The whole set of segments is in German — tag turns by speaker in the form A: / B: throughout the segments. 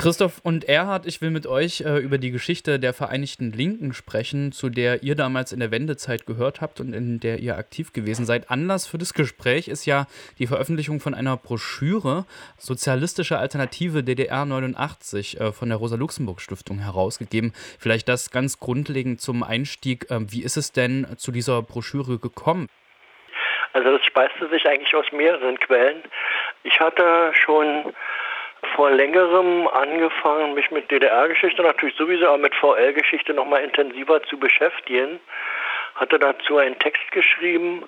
A: Christoph und Erhard, ich will mit euch über die Geschichte der Vereinigten Linken sprechen, zu der ihr damals in der Wendezeit gehört habt und in der ihr aktiv gewesen seid. Anlass für das Gespräch ist ja die Veröffentlichung von einer Broschüre, Sozialistische Alternative DDR 89, von der Rosa-Luxemburg-Stiftung herausgegeben. Vielleicht das ganz grundlegend zum Einstieg. Wie ist es denn zu dieser Broschüre gekommen?
B: Also das speiste sich eigentlich aus mehreren Quellen. Ich hatte schon vor längerem angefangen, mich mit DDR-Geschichte, natürlich sowieso, aber mit VL-Geschichte nochmal intensiver zu beschäftigen. Hatte dazu einen Text geschrieben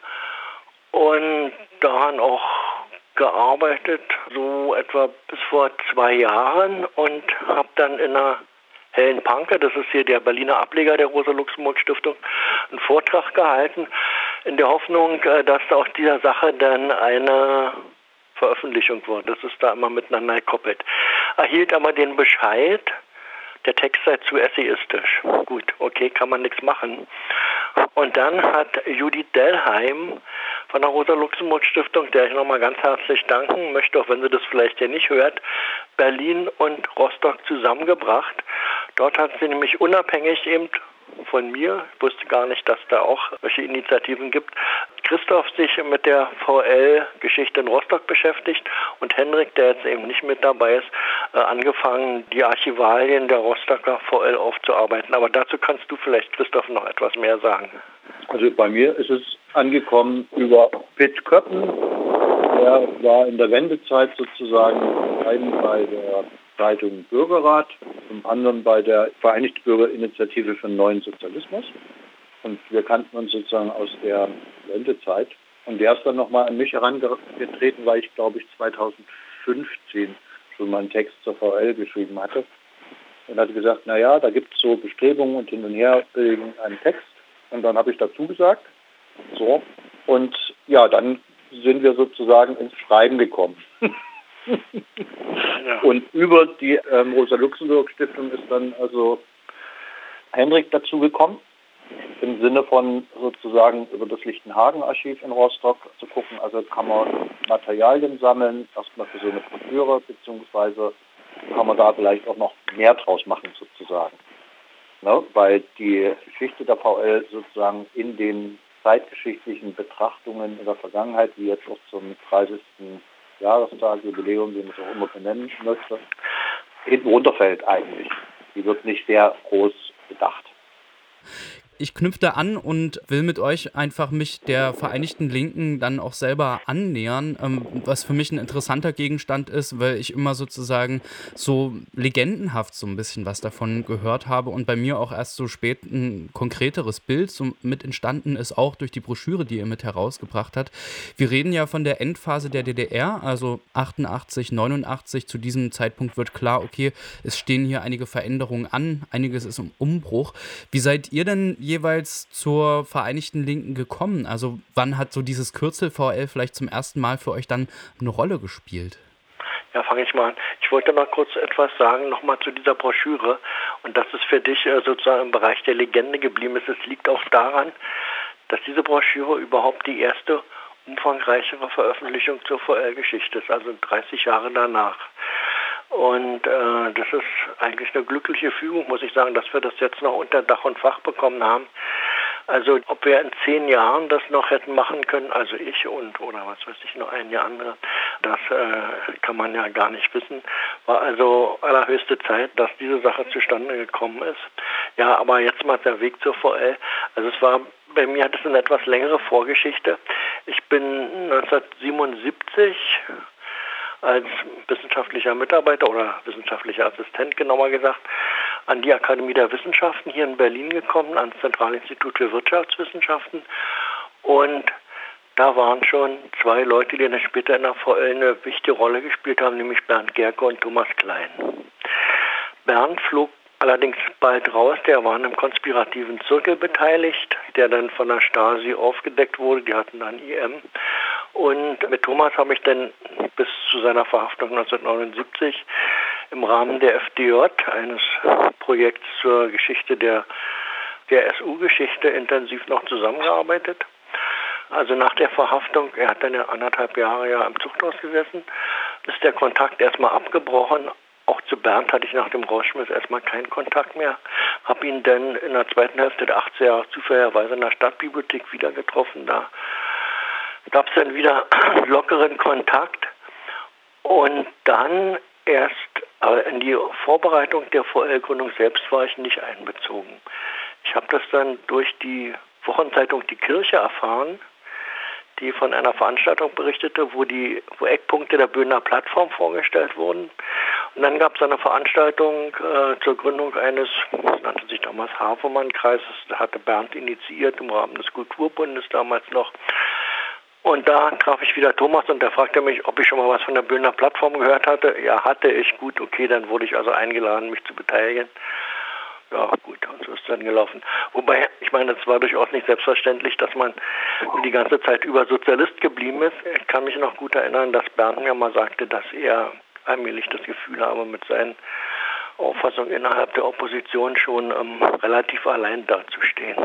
B: und daran auch gearbeitet, so etwa bis vor 2 Jahren, und habe dann in einer Helen Panke, das ist hier der Berliner Ableger der Rosa-Luxemburg-Stiftung, einen Vortrag gehalten, in der Hoffnung, dass aus dieser Sache dann eine Veröffentlichung wird. Das ist da immer miteinander gekoppelt. Erhielt aber den Bescheid, der Text sei zu essayistisch. Gut, okay, kann man nichts machen. Und dann hat Judith Dellheim von der Rosa-Luxemburg-Stiftung, der ich nochmal ganz herzlich danken möchte, auch wenn sie das vielleicht ja nicht hört, Berlin und Rostock zusammengebracht. Dort hat sie nämlich unabhängig eben von mir, ich wusste gar nicht, dass da auch solche Initiativen gibt, Christoph sich mit der VL-Geschichte in Rostock beschäftigt und Henrik, der jetzt eben nicht mit dabei ist, angefangen, die Archivalien der Rostocker VL aufzuarbeiten. Aber dazu kannst du vielleicht, Christoph, noch etwas mehr sagen.
C: Also bei mir ist es angekommen über Pitt Köppen. Der war in der Wendezeit sozusagen einen bei der Zeitung Bürgerrat, zum anderen bei der Vereinigten Bürgerinitiative für den neuen Sozialismus. Und wir kannten uns sozusagen aus der Wendezeit. Und der ist dann nochmal an mich herangetreten, weil ich, glaube ich, 2015 schon mal einen Text zur VL geschrieben hatte. Und hatte gesagt, naja, da gibt es so Bestrebungen und hin und her wegen einen Text. Und dann habe ich dazu gesagt. So. Und ja, dann sind wir sozusagen ins Schreiben gekommen. Ja. Und über die Rosa-Luxemburg-Stiftung ist dann also Henrik dazugekommen, im Sinne von sozusagen über das Lichtenhagen-Archiv in Rostock zu gucken. Also kann man Materialien sammeln, erstmal für so eine Broschüre, beziehungsweise kann man da vielleicht auch noch mehr draus machen sozusagen. Ne? Weil die Geschichte der VL sozusagen in den zeitgeschichtlichen Betrachtungen in der Vergangenheit, wie jetzt auch zum 30. Jahrestag, Jubiläum, wie man es auch immer benennen möchte, hinten runterfällt eigentlich. Die wird nicht sehr groß bedacht.
A: Ich knüpfe da an und will mit euch einfach mich der Vereinigten Linken dann auch selber annähern, was für mich ein interessanter Gegenstand ist, weil ich immer sozusagen so legendenhaft so ein bisschen was davon gehört habe und bei mir auch erst so spät ein konkreteres Bild so mit entstanden ist, auch durch die Broschüre, die ihr mit herausgebracht habt. Wir reden ja von der Endphase der DDR, also 88, 89. Zu diesem Zeitpunkt wird klar, okay, es stehen hier einige Veränderungen an, einiges ist im Umbruch. Wie seid ihr denn jeweils zur Vereinigten Linken gekommen? Also wann hat so dieses Kürzel VL vielleicht zum ersten Mal für euch dann eine Rolle gespielt?
B: Ja, fange ich mal an. Ich wollte noch kurz etwas sagen, nochmal zu dieser Broschüre. Und dass es für dich sozusagen im Bereich der Legende geblieben ist. Es liegt auch daran, dass diese Broschüre überhaupt die erste umfangreichere Veröffentlichung zur VL-Geschichte ist, also 30 Jahre danach. Und das ist eigentlich eine glückliche Fügung, muss ich sagen, dass wir das jetzt noch unter Dach und Fach bekommen haben. Also ob wir in 10 Jahren das noch hätten machen können, also ich oder was weiß ich, noch ein Jahr andere, das kann man ja gar nicht wissen. War also allerhöchste Zeit, dass diese Sache zustande gekommen ist. Ja, aber jetzt mal der Weg zur VL. Also bei mir hat es eine etwas längere Vorgeschichte. Ich bin 1977 als wissenschaftlicher Mitarbeiter oder wissenschaftlicher Assistent, genauer gesagt, an die Akademie der Wissenschaften hier in Berlin gekommen, ans Zentralinstitut für Wirtschaftswissenschaften. Und da waren schon 2 Leute, die dann später in der VL eine wichtige Rolle gespielt haben, nämlich Bernd Gerke und Thomas Klein. Bernd flog allerdings bald raus, der war in einem konspirativen Zirkel beteiligt, der dann von der Stasi aufgedeckt wurde, die hatten dann IM. Und mit Thomas habe ich dann bis zu seiner Verhaftung 1979 im Rahmen der FDJ, eines Projekts zur Geschichte der SU-Geschichte, intensiv noch zusammengearbeitet. Also nach der Verhaftung, er hat dann ja 1,5 Jahre im Zuchthaus gesessen, ist der Kontakt erstmal abgebrochen, auch zu Bernd hatte ich nach dem Rausschmiss erstmal keinen Kontakt mehr. Habe ihn dann in der zweiten Hälfte der 80er Jahre zufälligerweise in der Stadtbibliothek wieder getroffen. Da gab es dann wieder lockeren Kontakt. Und dann erst, aber in die Vorbereitung der VL-Gründung selbst war ich nicht einbezogen. Ich habe das dann durch die Wochenzeitung Die Kirche erfahren, die von einer Veranstaltung berichtete, wo Eckpunkte der Böhner Plattform vorgestellt wurden. Und dann gab es eine Veranstaltung zur Gründung eines, das nannte sich damals Havemann-Kreises, da hatte Bernd initiiert im Rahmen des Kulturbundes damals noch. Und da traf ich wieder Thomas und der fragte mich, ob ich schon mal was von der Böhner Plattform gehört hatte. Ja, hatte ich. Gut, okay, dann wurde ich also eingeladen, mich zu beteiligen. Ja, gut, und so ist es dann gelaufen. Wobei, ich meine, es war durchaus nicht selbstverständlich, dass man die ganze Zeit über Sozialist geblieben ist. Ich kann mich noch gut erinnern, dass Bernd mir mal sagte, dass er allmählich das Gefühl habe, mit seinen Auffassungen innerhalb der Opposition schon relativ allein dazustehen.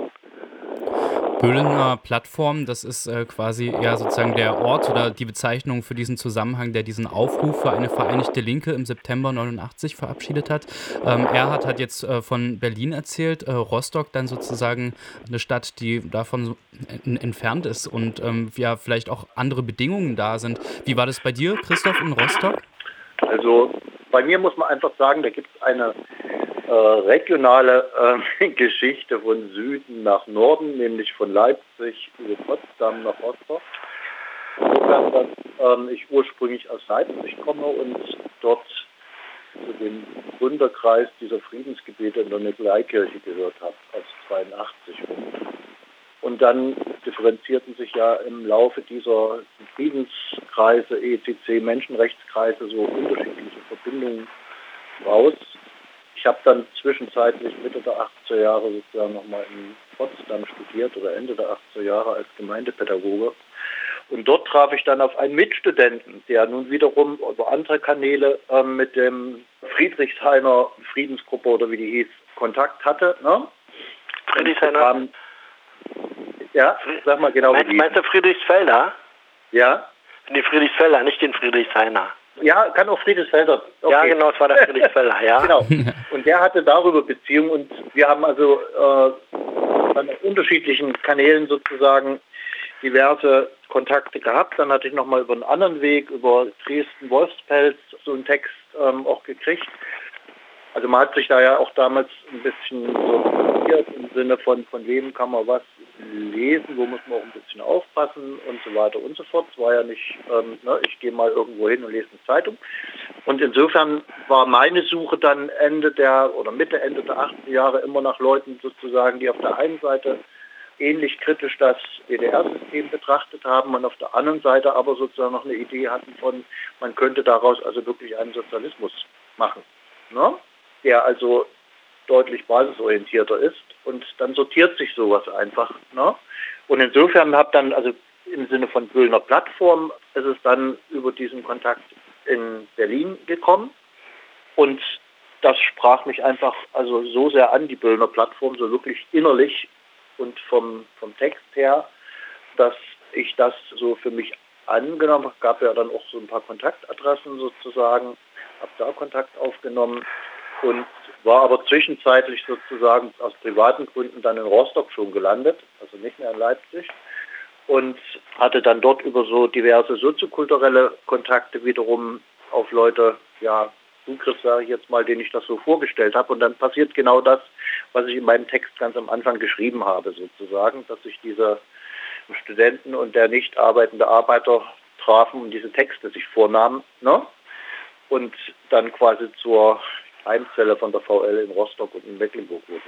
A: Böhlener Plattform, das ist quasi ja sozusagen der Ort oder die Bezeichnung für diesen Zusammenhang, der diesen Aufruf für eine vereinigte Linke im September 89 verabschiedet hat. Erhard hat jetzt von Berlin erzählt, Rostock dann sozusagen eine Stadt, die davon entfernt ist und ja vielleicht auch andere Bedingungen da sind. Wie war das bei dir, Christoph, in Rostock?
C: Also bei mir muss man einfach sagen, da gibt es eine regionale Geschichte von Süden nach Norden, nämlich von Leipzig über Potsdam nach Rostock. Insofern, dass ich ursprünglich aus Leipzig komme und dort zu dem Gründerkreis dieser Friedensgebete in der Nikolaikirche gehört habe, als 82. Und dann differenzierten sich ja im Laufe dieser Friedenskreise, ECC, Menschenrechtskreise, so unterschiedliche Verbindungen raus. Ich habe dann zwischenzeitlich Mitte der 80er Jahre sozusagen nochmal in Potsdam studiert oder Ende der 80er Jahre als Gemeindepädagoge. Und dort traf ich dann auf einen Mitstudenten, der nun wiederum über andere Kanäle mit dem Friedrichshainer Friedensgruppe oder wie die hieß, Kontakt hatte. Ne?
B: Friedrichshainer?
C: Ja, sag mal genau.
B: Meinst du Friedrichsfelder?
C: Ja.
B: Nee, Friedrichsfelder, nicht den Friedrichshainer.
C: Ja, kann auch Friedrichsfelder. Okay.
B: Ja, genau, es war der Friedrichsfelder, ja.
C: Genau. Und der hatte darüber Beziehungen und wir haben also an unterschiedlichen Kanälen sozusagen diverse Kontakte gehabt. Dann hatte ich nochmal über einen anderen Weg, über Dresden-Wolfspelz, so einen Text auch gekriegt. Also man hat sich da ja auch damals ein bisschen sortiert im Sinne von wem kann man was lesen, wo muss man auch ein bisschen aufpassen und so weiter und so fort. Es war ja nicht, ich gehe mal irgendwo hin und lese eine Zeitung. Und insofern war meine Suche dann Mitte, Ende der 80er Jahre immer nach Leuten sozusagen, die auf der einen Seite ähnlich kritisch das DDR-System betrachtet haben und auf der anderen Seite aber sozusagen noch eine Idee hatten von, man könnte daraus also wirklich einen Sozialismus machen. Ne? Der also deutlich basisorientierter ist und dann sortiert sich sowas einfach. Ne? Und insofern habe dann, also im Sinne von Böhlener Plattform, ist es dann über diesen Kontakt in Berlin gekommen und das sprach mich einfach also so sehr an, die Böhlener Plattform, so wirklich innerlich und vom Text her, dass ich das so für mich angenommen habe. Es gab ja dann auch so ein paar Kontaktadressen sozusagen, habe da Kontakt aufgenommen und war aber zwischenzeitlich sozusagen aus privaten Gründen dann in Rostock schon gelandet, also nicht mehr in Leipzig und hatte dann dort über so diverse soziokulturelle Kontakte wiederum auf Leute, ja, Zugriff, sage ich jetzt mal, den ich das so vorgestellt habe und dann passiert genau das, was ich in meinem Text ganz am Anfang geschrieben habe sozusagen, dass sich diese Studenten und der nicht arbeitende Arbeiter trafen und diese Texte sich vornahmen, ne? Und dann quasi zur Heimzelle von der VL in Rostock und in Mecklenburg wurden.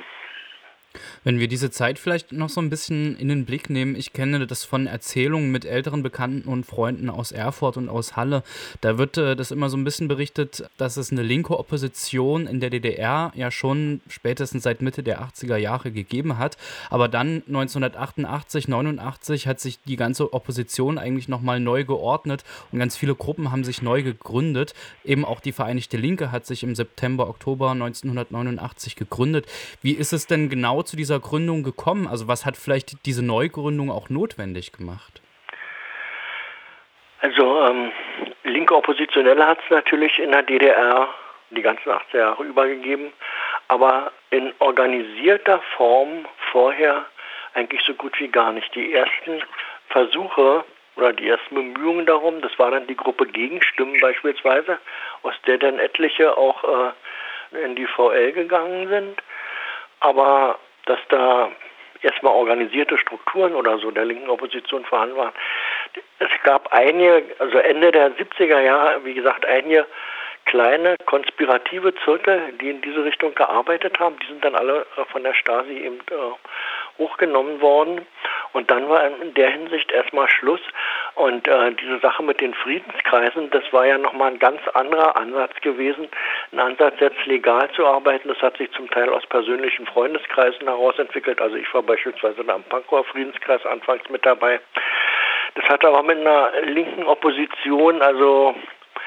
A: Wenn wir diese Zeit vielleicht noch so ein bisschen in den Blick nehmen, ich kenne das von Erzählungen mit älteren Bekannten und Freunden aus Erfurt und aus Halle, da wird das immer so ein bisschen berichtet, dass es eine linke Opposition in der DDR ja schon spätestens seit Mitte der 80er Jahre gegeben hat, aber dann 1988, 89 hat sich die ganze Opposition eigentlich nochmal neu geordnet und ganz viele Gruppen haben sich neu gegründet, eben auch die Vereinigte Linke hat sich im September, Oktober 1989 gegründet. Wie ist es denn genau zu dieser Gründung gekommen? Also was hat vielleicht diese Neugründung auch notwendig gemacht?
B: Also linke Oppositionelle hat es natürlich in der DDR die ganzen 80er Jahre übergegeben, aber in organisierter Form vorher eigentlich so gut wie gar nicht. Die ersten Versuche oder die ersten Bemühungen darum, das war dann die Gruppe Gegenstimmen beispielsweise, aus der dann etliche auch in die VL gegangen sind, aber dass da erstmal organisierte Strukturen oder so der linken Opposition vorhanden waren. Es gab einige, also Ende der 70er Jahre, wie gesagt, einige kleine konspirative Zirkel, die in diese Richtung gearbeitet haben. Die sind dann alle von der Stasi eben hochgenommen worden. Und dann war in der Hinsicht erstmal Schluss. Und diese Sache mit den Friedenskreisen, das war ja nochmal ein ganz anderer Ansatz gewesen. Ein Ansatz, jetzt legal zu arbeiten. Das hat sich zum Teil aus persönlichen Freundeskreisen heraus entwickelt. Also ich war beispielsweise am Pankower Friedenskreis anfangs mit dabei. Das hat aber mit einer linken Opposition, also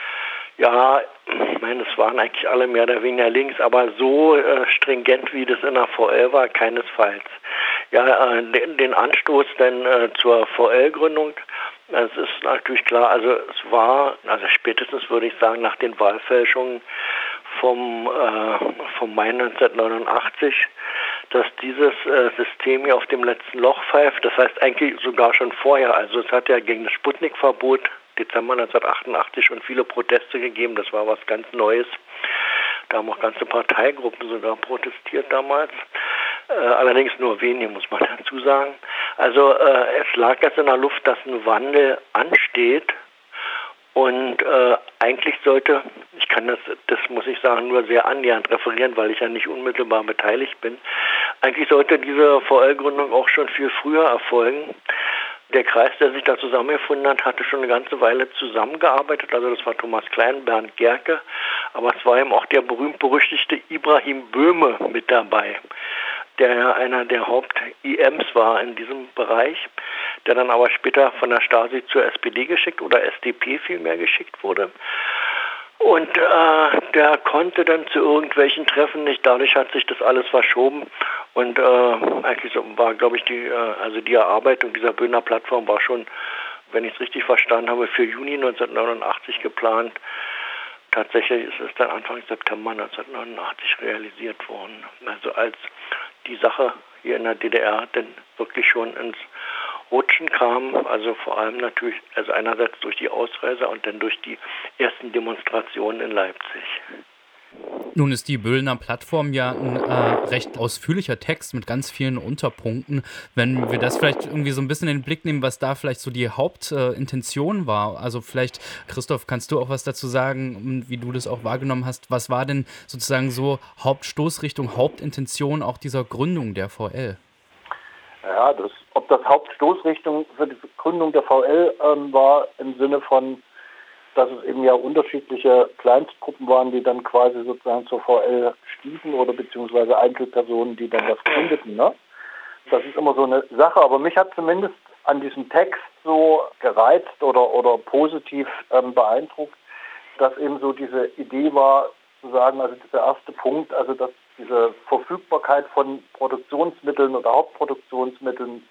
B: ja, ich meine, es waren eigentlich alle mehr oder weniger links, aber so stringent, wie das in der VL war, keinesfalls. Ja, den Anstoß denn zur VL-Gründung, das ist natürlich klar, also es war, also spätestens würde ich sagen, nach den Wahlfälschungen vom Mai 1989, dass dieses System hier auf dem letzten Loch pfeift, das heißt eigentlich sogar schon vorher, also es hat ja gegen das Sputnik-Verbot Dezember 1988 schon viele Proteste gegeben, das war was ganz Neues. Da haben auch ganze Parteigruppen sogar protestiert damals. Allerdings nur wenige, muss man dazu sagen. Also es lag jetzt in der Luft, dass ein Wandel ansteht. Und eigentlich sollte, ich kann das muss ich sagen, nur sehr annähernd referieren, weil ich ja nicht unmittelbar beteiligt bin. Eigentlich sollte diese VL-Gründung auch schon viel früher erfolgen. Der Kreis, der sich da zusammengefunden hat, hatte schon eine ganze Weile zusammengearbeitet. Also das war Thomas Klein, Bernd Gerke, aber es war eben auch der berühmt-berüchtigte Ibrahim Böhme mit dabei, der ja einer der Haupt-IMs war in diesem Bereich, der dann aber später von der Stasi zur SPD geschickt oder SDP vielmehr geschickt wurde. Und der konnte dann zu irgendwelchen Treffen nicht, dadurch hat sich das alles verschoben und eigentlich war, glaube ich, die Erarbeitung dieser Böhner Plattform war schon, wenn ich es richtig verstanden habe, für Juni 1989 geplant. Tatsächlich ist es dann Anfang September 1989 realisiert worden. Also als die Sache hier in der DDR dann wirklich schon ins Rutschen kam, also vor allem natürlich, also einerseits durch die Ausreise und dann durch die ersten Demonstrationen in Leipzig.
A: Nun ist die Böhner Plattform ja ein recht ausführlicher Text mit ganz vielen Unterpunkten. Wenn wir das vielleicht irgendwie so ein bisschen in den Blick nehmen, was da vielleicht so die Hauptintention war. Also vielleicht, Christoph, kannst du auch was dazu sagen, wie du das auch wahrgenommen hast. Was war denn sozusagen so Hauptstoßrichtung, Hauptintention auch dieser Gründung der VL?
C: Ja, ob das Hauptstoßrichtung für die Gründung der VL war im Sinne von, dass es eben ja unterschiedliche Kleinstgruppen waren, die dann quasi sozusagen zur VL stießen oder beziehungsweise Einzelpersonen, die dann das gründeten. Ne? Das ist immer so eine Sache, aber mich hat zumindest an diesem Text so gereizt oder positiv beeindruckt, dass eben so diese Idee war, zu sagen, also der erste Punkt, also dass diese Verfügbarkeit von Produktionsmitteln oder Hauptproduktionsmitteln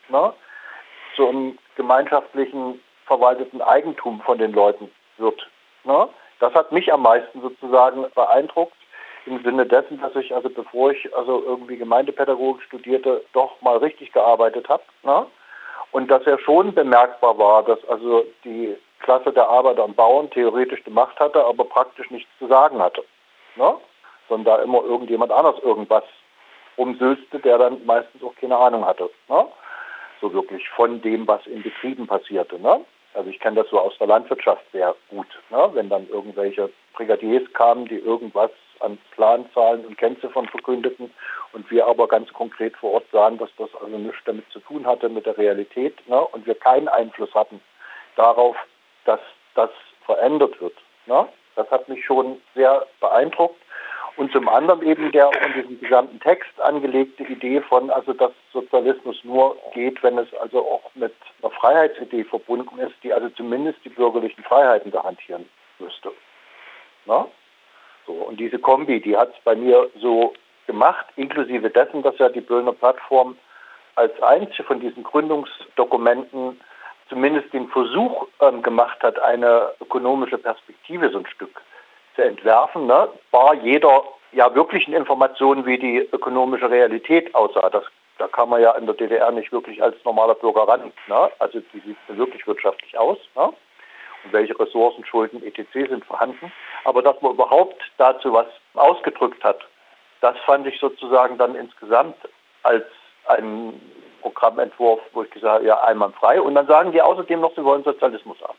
C: zu einem gemeinschaftlichen verwalteten Eigentum von den Leuten wird. Ne? Das hat mich am meisten sozusagen beeindruckt, im Sinne dessen, dass ich, also bevor ich also irgendwie Gemeindepädagogik studierte, doch mal richtig gearbeitet habe. Ne? Und dass ja schon bemerkbar war, dass also die Klasse der Arbeiter und Bauern theoretisch die Macht hatte, aber praktisch nichts zu sagen hatte. Ne? Sondern da immer irgendjemand anders irgendwas umsülzte, der dann meistens auch keine Ahnung hatte. Ne? So wirklich von dem, was in Betrieben passierte. Ne? Also ich kenne das so aus der Landwirtschaft sehr gut. Ne? Wenn dann irgendwelche Brigadiers kamen, die irgendwas an Planzahlen und Kennziffern verkündeten und wir aber ganz konkret vor Ort sahen, dass das also nichts damit zu tun hatte mit der Realität, ne? Und wir keinen Einfluss hatten darauf, dass das verändert wird. Ne? Das hat mich schon sehr beeindruckt. Und zum anderen eben der in diesem gesamten Text angelegte Idee von, also dass Sozialismus nur geht, wenn es also auch mit einer Freiheitsidee verbunden ist, die also zumindest die bürgerlichen Freiheiten garantieren müsste. Na? So, und diese Kombi, die hat es bei mir so gemacht, inklusive dessen, dass ja die Böhner Plattform als einzige von diesen Gründungsdokumenten zumindest den Versuch gemacht hat, eine ökonomische Perspektive so ein Stück zu entwerfen, ne, bar jeder ja wirklichen Informationen, wie die ökonomische Realität aussah. Da kam man ja in der DDR nicht wirklich als normaler Bürger ran. Ne? Also wie sieht es denn wirklich wirtschaftlich aus? Ne? Und welche Ressourcen, Schulden, etc. sind vorhanden. Aber dass man überhaupt dazu was ausgedrückt hat, das fand ich sozusagen dann insgesamt als einen Programmentwurf, wo ich gesagt habe, ja, einwandfrei. Und dann sagen die außerdem noch, sie wollen Sozialismus haben.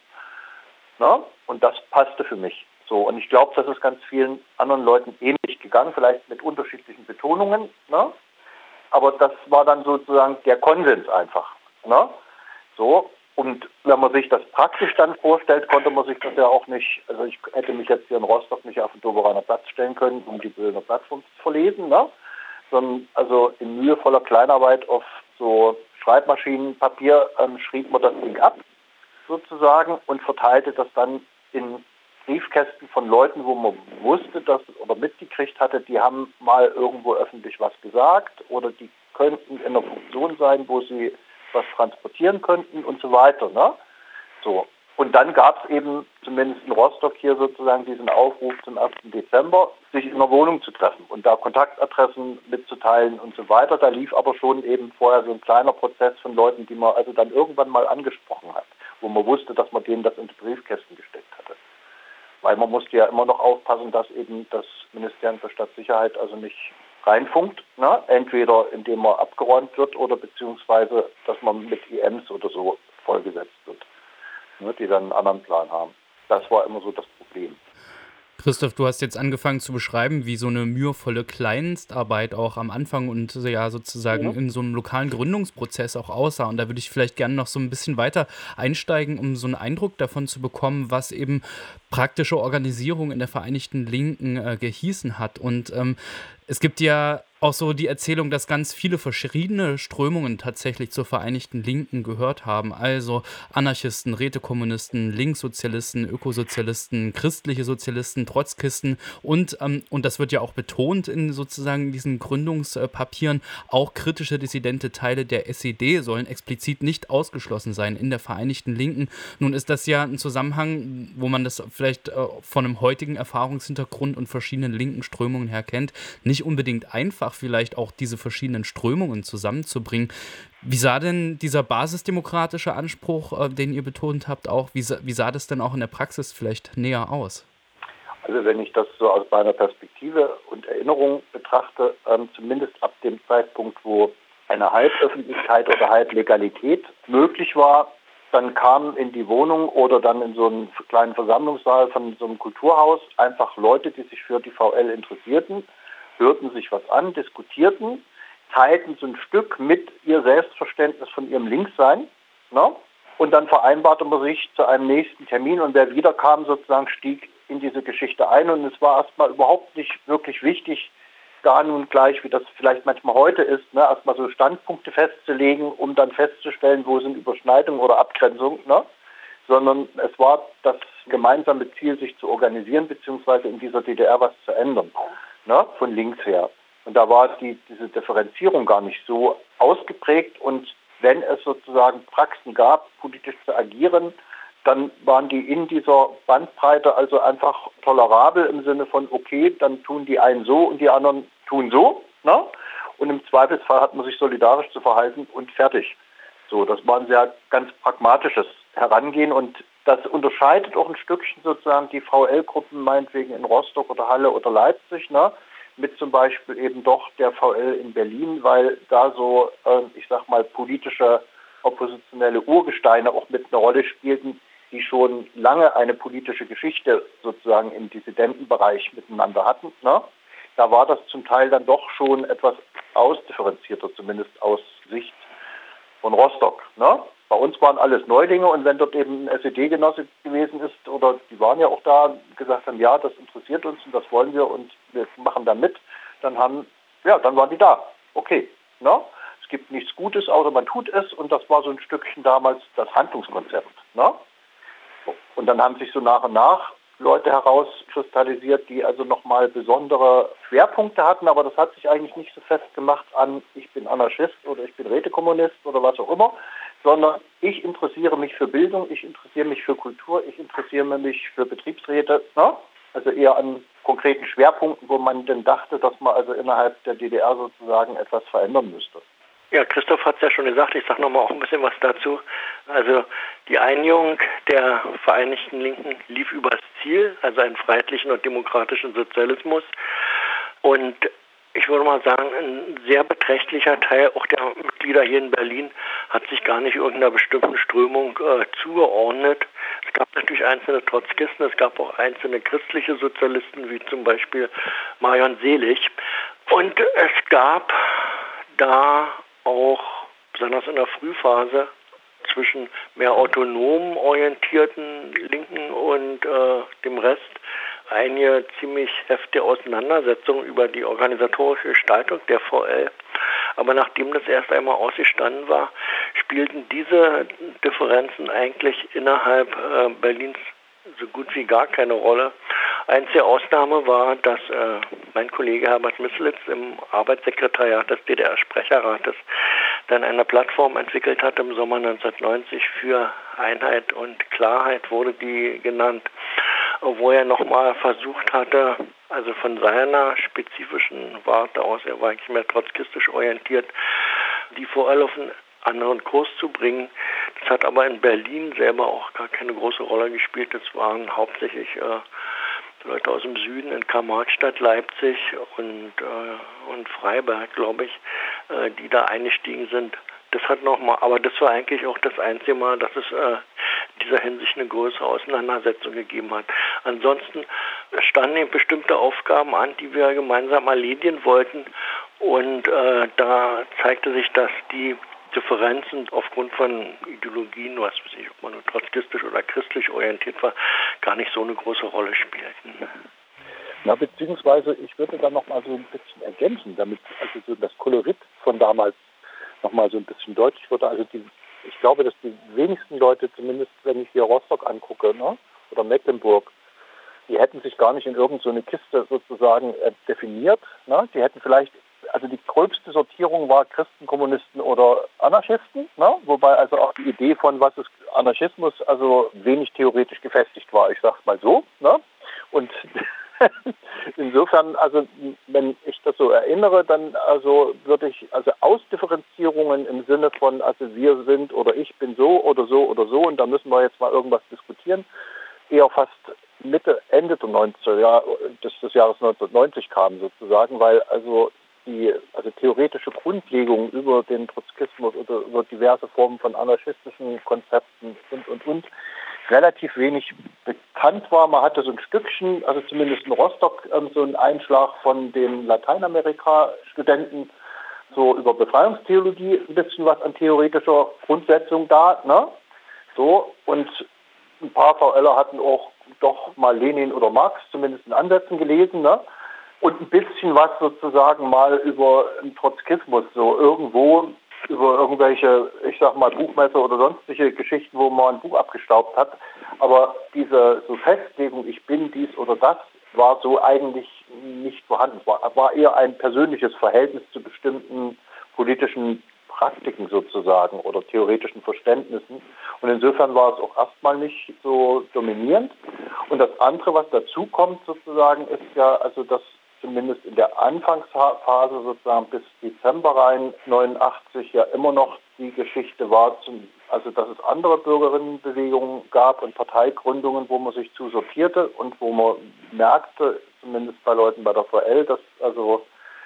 C: Na? Und das passte für mich. So, und ich glaube, das ist ganz vielen anderen Leuten ähnlich gegangen, vielleicht mit unterschiedlichen Betonungen. Ne? Aber das war dann sozusagen der Konsens einfach. Ne? So, und wenn man sich das praktisch dann vorstellt, konnte man sich das ja auch nicht, also ich hätte mich jetzt hier in Rostock nicht auf den Doberaner Platz stellen können, um die Böhner Plattform zu verlesen, ne? Sondern also in mühevoller Kleinarbeit auf so Schreibmaschinenpapier schrieb man das Ding ab, sozusagen, und verteilte das dann in Briefkästen von Leuten, wo man wusste, dass oder mitgekriegt hatte, die haben mal irgendwo öffentlich was gesagt oder die könnten in einer Funktion sein, wo sie was transportieren könnten und so weiter. Ne? So. Und dann gab es eben zumindest in Rostock hier sozusagen diesen Aufruf zum 1. Dezember, sich in einer Wohnung zu treffen und da Kontaktadressen mitzuteilen und so weiter. Da lief aber schon eben vorher so ein kleiner Prozess von Leuten, die man also dann irgendwann mal angesprochen hat, wo man wusste, dass man denen das in die Briefkästen gesteckt hatte. Weil man musste ja immer noch aufpassen, dass eben das Ministerium für Stadtsicherheit also nicht reinfunkt, ne? Entweder indem man abgeräumt wird oder beziehungsweise, dass man mit IMs oder so vollgesetzt wird, ne? Die dann einen anderen Plan haben. Das war immer so das Problem.
A: Christoph, du hast jetzt angefangen zu beschreiben, wie so eine mühevolle Kleinstarbeit auch am Anfang und ja sozusagen in so einem lokalen Gründungsprozess auch aussah. Und da würde ich vielleicht gerne noch so ein bisschen weiter einsteigen, um so einen Eindruck davon zu bekommen, was eben praktische Organisierung in der Vereinigten Linken gehießen hat. Und es gibt ja auch so die Erzählung, dass ganz viele verschiedene Strömungen tatsächlich zur Vereinigten Linken gehört haben. Also Anarchisten, Rätekommunisten, Linkssozialisten, Ökosozialisten, christliche Sozialisten, Trotzkisten und das wird ja auch betont in sozusagen diesen Gründungspapieren, auch kritische dissidente Teile der SED sollen explizit nicht ausgeschlossen sein in der Vereinigten Linken. Nun ist das ja ein Zusammenhang, wo man das vielleicht von einem heutigen Erfahrungshintergrund und verschiedenen linken Strömungen her kennt, nicht unbedingt einfach, vielleicht auch diese verschiedenen Strömungen zusammenzubringen. Wie sah denn dieser basisdemokratische Anspruch, den ihr betont habt, auch, wie sah das denn auch in der Praxis vielleicht näher aus?
C: Also wenn ich das so aus meiner Perspektive und Erinnerung betrachte, zumindest ab dem Zeitpunkt, wo eine Halböffentlichkeit oder Halblegalität möglich war, dann kamen in die Wohnung oder dann in so einen kleinen Versammlungssaal von so einem Kulturhaus einfach Leute, die sich für die VL interessierten, hörten sich was an, diskutierten, teilten so ein Stück mit ihr Selbstverständnis von ihrem Linkssein, ne? Und dann vereinbarte man sich zu einem nächsten Termin und wer wiederkam sozusagen stieg in diese Geschichte ein und es war erstmal überhaupt nicht wirklich wichtig, gar nun gleich, wie das vielleicht manchmal heute ist, ne, erstmal so Standpunkte festzulegen, um dann festzustellen, wo sind Überschneidungen oder Abgrenzungen, ne? Sondern es war das gemeinsame Ziel, sich zu organisieren, beziehungsweise in dieser DDR was zu ändern, ne, von links her. Und da war diese Differenzierung gar nicht so ausgeprägt und wenn es sozusagen Praxen gab, politisch zu agieren, dann waren die in dieser Bandbreite also einfach tolerabel im Sinne von, okay, dann tun die einen so und die anderen tun so, ne? Und im Zweifelsfall hat man sich solidarisch zu verhalten und fertig. So, das war ein sehr ganz pragmatisches Herangehen und das unterscheidet auch ein Stückchen sozusagen die VL-Gruppen, meinetwegen in Rostock oder Halle oder Leipzig, ne? Mit zum Beispiel eben doch der VL in Berlin, weil da so, ich sag mal, politische oppositionelle Urgesteine auch mit einer Rolle spielten, die schon lange eine politische Geschichte sozusagen im Dissidentenbereich miteinander hatten, ne? Da war das zum Teil dann doch schon etwas ausdifferenzierter, zumindest aus Sicht von Rostock, ne? Bei uns waren alles Neulinge und wenn dort eben ein SED-Genosse gewesen ist oder die waren ja auch da, gesagt haben, ja, das interessiert uns und das wollen wir und wir machen da mit, dann waren die da. Okay, ne? Es gibt nichts Gutes, außer man tut es und das war so ein Stückchen damals das Handlungskonzept, ne? Und dann haben sich so nach und nach Leute herauskristallisiert, die also nochmal besondere Schwerpunkte hatten, aber das hat sich eigentlich nicht so festgemacht an, ich bin Anarchist oder ich bin Rätekommunist oder was auch immer, sondern ich interessiere mich für Bildung, ich interessiere mich für Kultur, ich interessiere mich für Betriebsräte, ne? also eher an konkreten Schwerpunkten, wo man denn dachte, dass man also innerhalb der DDR sozusagen etwas verändern müsste.
B: Ja, Christoph hat es ja schon gesagt, ich sage nochmal auch ein bisschen was dazu. Also die Einigung der Vereinigten Linken lief übers Ziel, also einen freiheitlichen und demokratischen Sozialismus. Und ich würde mal sagen, ein sehr beträchtlicher Teil auch der Mitglieder hier in Berlin hat sich gar nicht irgendeiner bestimmten Strömung zugeordnet. Es gab natürlich einzelne Trotzkisten, es gab auch einzelne christliche Sozialisten, wie zum Beispiel Marion Selig. Und es gab da auch, besonders in der Frühphase, zwischen mehr autonom orientierten Linken und dem Rest einige ziemlich heftige Auseinandersetzungen über die organisatorische Gestaltung der VL. Aber nachdem das erst einmal ausgestanden war, spielten diese Differenzen eigentlich innerhalb Berlins so gut wie gar keine Rolle. Einzige Ausnahme war, dass mein Kollege Herbert Misslitz im Arbeitssekretariat des DDR-Sprecherrates dann eine Plattform entwickelt hat im Sommer 1990 für Einheit und Klarheit, wurde die genannt, wo er nochmal versucht hatte, also von seiner spezifischen Warte aus, er war eigentlich mehr trotzkistisch orientiert, die VL auf einen anderen Kurs zu bringen. Das hat aber in Berlin selber auch gar keine große Rolle gespielt. Das waren hauptsächlich Leute aus dem Süden, in Karl-Marx-Stadt, Leipzig und Freiberg, glaube ich, die da eingestiegen sind. Das hat nochmal, aber das war eigentlich auch das einzige Mal, dass es in dieser Hinsicht eine größere Auseinandersetzung gegeben hat. Ansonsten standen eben bestimmte Aufgaben an, die wir gemeinsam erledigen wollten. Und da zeigte sich, dass die Differenzen aufgrund von Ideologien, was weiß ich, ob man trotzkistisch oder christlich orientiert war, gar nicht so eine große Rolle spielten.
C: Na, beziehungsweise ich würde da noch mal so ein bisschen ergänzen, damit also so das Kolorit von damals noch mal so ein bisschen deutlich wurde. Also ich glaube, dass die wenigsten Leute, zumindest wenn ich hier Rostock angucke, ne, oder Mecklenburg, die hätten sich gar nicht in irgendeine Kiste sozusagen definiert. Ne? Die hätten vielleicht, also die gröbste Sortierung war Christen, Kommunisten oder Anarchisten, ne? Wobei also auch die Idee von was ist Anarchismus also wenig theoretisch gefestigt war, ich sag's mal so. Ne? Und insofern, also wenn ich das so erinnere, dann also würde ich also Ausdifferenzierungen im Sinne von also wir sind oder ich bin so oder so oder so und da müssen wir jetzt mal irgendwas diskutieren, eher fast Mitte, Ende der 90er Jahre, des Jahres 1990 kam sozusagen, weil also die theoretische Grundlegung über den Trotzkismus oder über diverse Formen von anarchistischen Konzepten und relativ wenig bekannt war. Man hatte so ein Stückchen, also zumindest in Rostock, so einen Einschlag von den Lateinamerika-Studenten, so über Befreiungstheologie, ein bisschen was an theoretischer Grundsetzung da, ne? So, und ein paar VLer hatten auch doch mal Lenin oder Marx zumindest in Ansätzen gelesen, ne? Und ein bisschen was sozusagen mal über den Trotzkismus, so irgendwo über irgendwelche, ich sag mal, Buchmesser oder sonstige Geschichten, wo man ein Buch abgestaubt hat. Aber diese so Festlegung, ich bin dies oder das, war so eigentlich nicht vorhanden. Es war eher ein persönliches Verhältnis zu bestimmten politischen Praktiken sozusagen oder theoretischen Verständnissen. Und insofern war es auch erstmal nicht so dominierend. Und das andere, was dazu kommt sozusagen, ist ja, also dass zumindest in der Anfangsphase sozusagen bis Dezember rein 89 ja immer noch die Geschichte war, also dass es andere Bürgerinnenbewegungen gab und Parteigründungen, wo man sich zusortierte und wo man merkte, zumindest bei Leuten bei der VL, dass also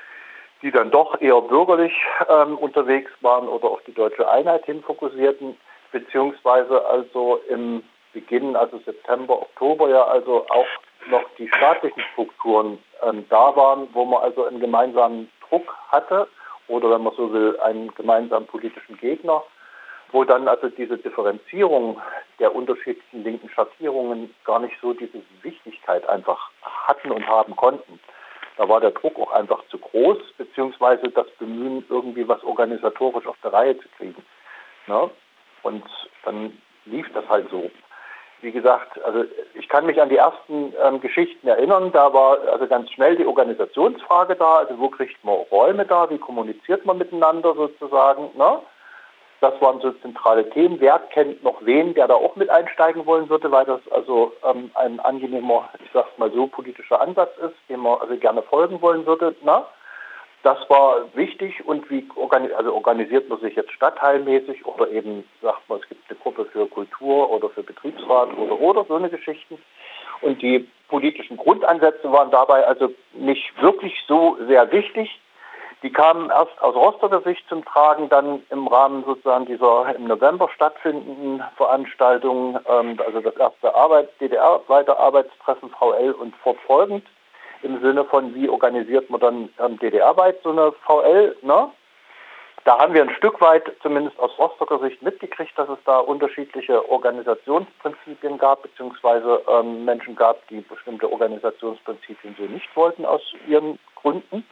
C: die dann doch eher bürgerlich unterwegs waren oder auf die deutsche Einheit hin fokussierten, beziehungsweise also im Beginn, also September, Oktober ja also auch noch die staatlichen Strukturen da waren, wo man also einen gemeinsamen Druck hatte oder wenn man so will, einen gemeinsamen politischen Gegner, wo dann also diese Differenzierung der unterschiedlichen linken Schattierungen gar nicht so diese Wichtigkeit einfach hatten und haben konnten. Da war der Druck auch einfach zu groß, beziehungsweise das Bemühen, irgendwie was organisatorisch auf der Reihe zu kriegen. Ne? Und dann lief das halt so. Wie gesagt, also ich kann mich an die ersten Geschichten erinnern, da war also ganz schnell die Organisationsfrage da, also wo kriegt man Räume da, wie kommuniziert man miteinander sozusagen, ne? Das waren so zentrale Themen. Wer kennt noch wen, der da auch mit einsteigen wollen würde, weil das also ein angenehmer, ich sag's mal so, politischer Ansatz ist, dem man also gerne folgen wollen würde. Na? Das war wichtig und wie organisiert man sich jetzt stadtteilmäßig oder eben sagt man, es gibt eine Gruppe für Kultur oder für Betriebsrat oder so eine Geschichten. Und die politischen Grundansätze waren dabei also nicht wirklich so sehr wichtig. Die kamen erst aus Rostocker Sicht zum Tragen, dann im Rahmen sozusagen dieser im November stattfindenden Veranstaltung, also das erste DDR-weite Arbeitstreffen VL und fortfolgend, im Sinne von, wie organisiert man dann DDR-weit so eine VL, ne? Da haben wir ein Stück weit, zumindest aus Rostocker Sicht, mitgekriegt, dass es da unterschiedliche Organisationsprinzipien gab, beziehungsweise Menschen gab, die bestimmte Organisationsprinzipien so nicht wollten aus ihren Gründen.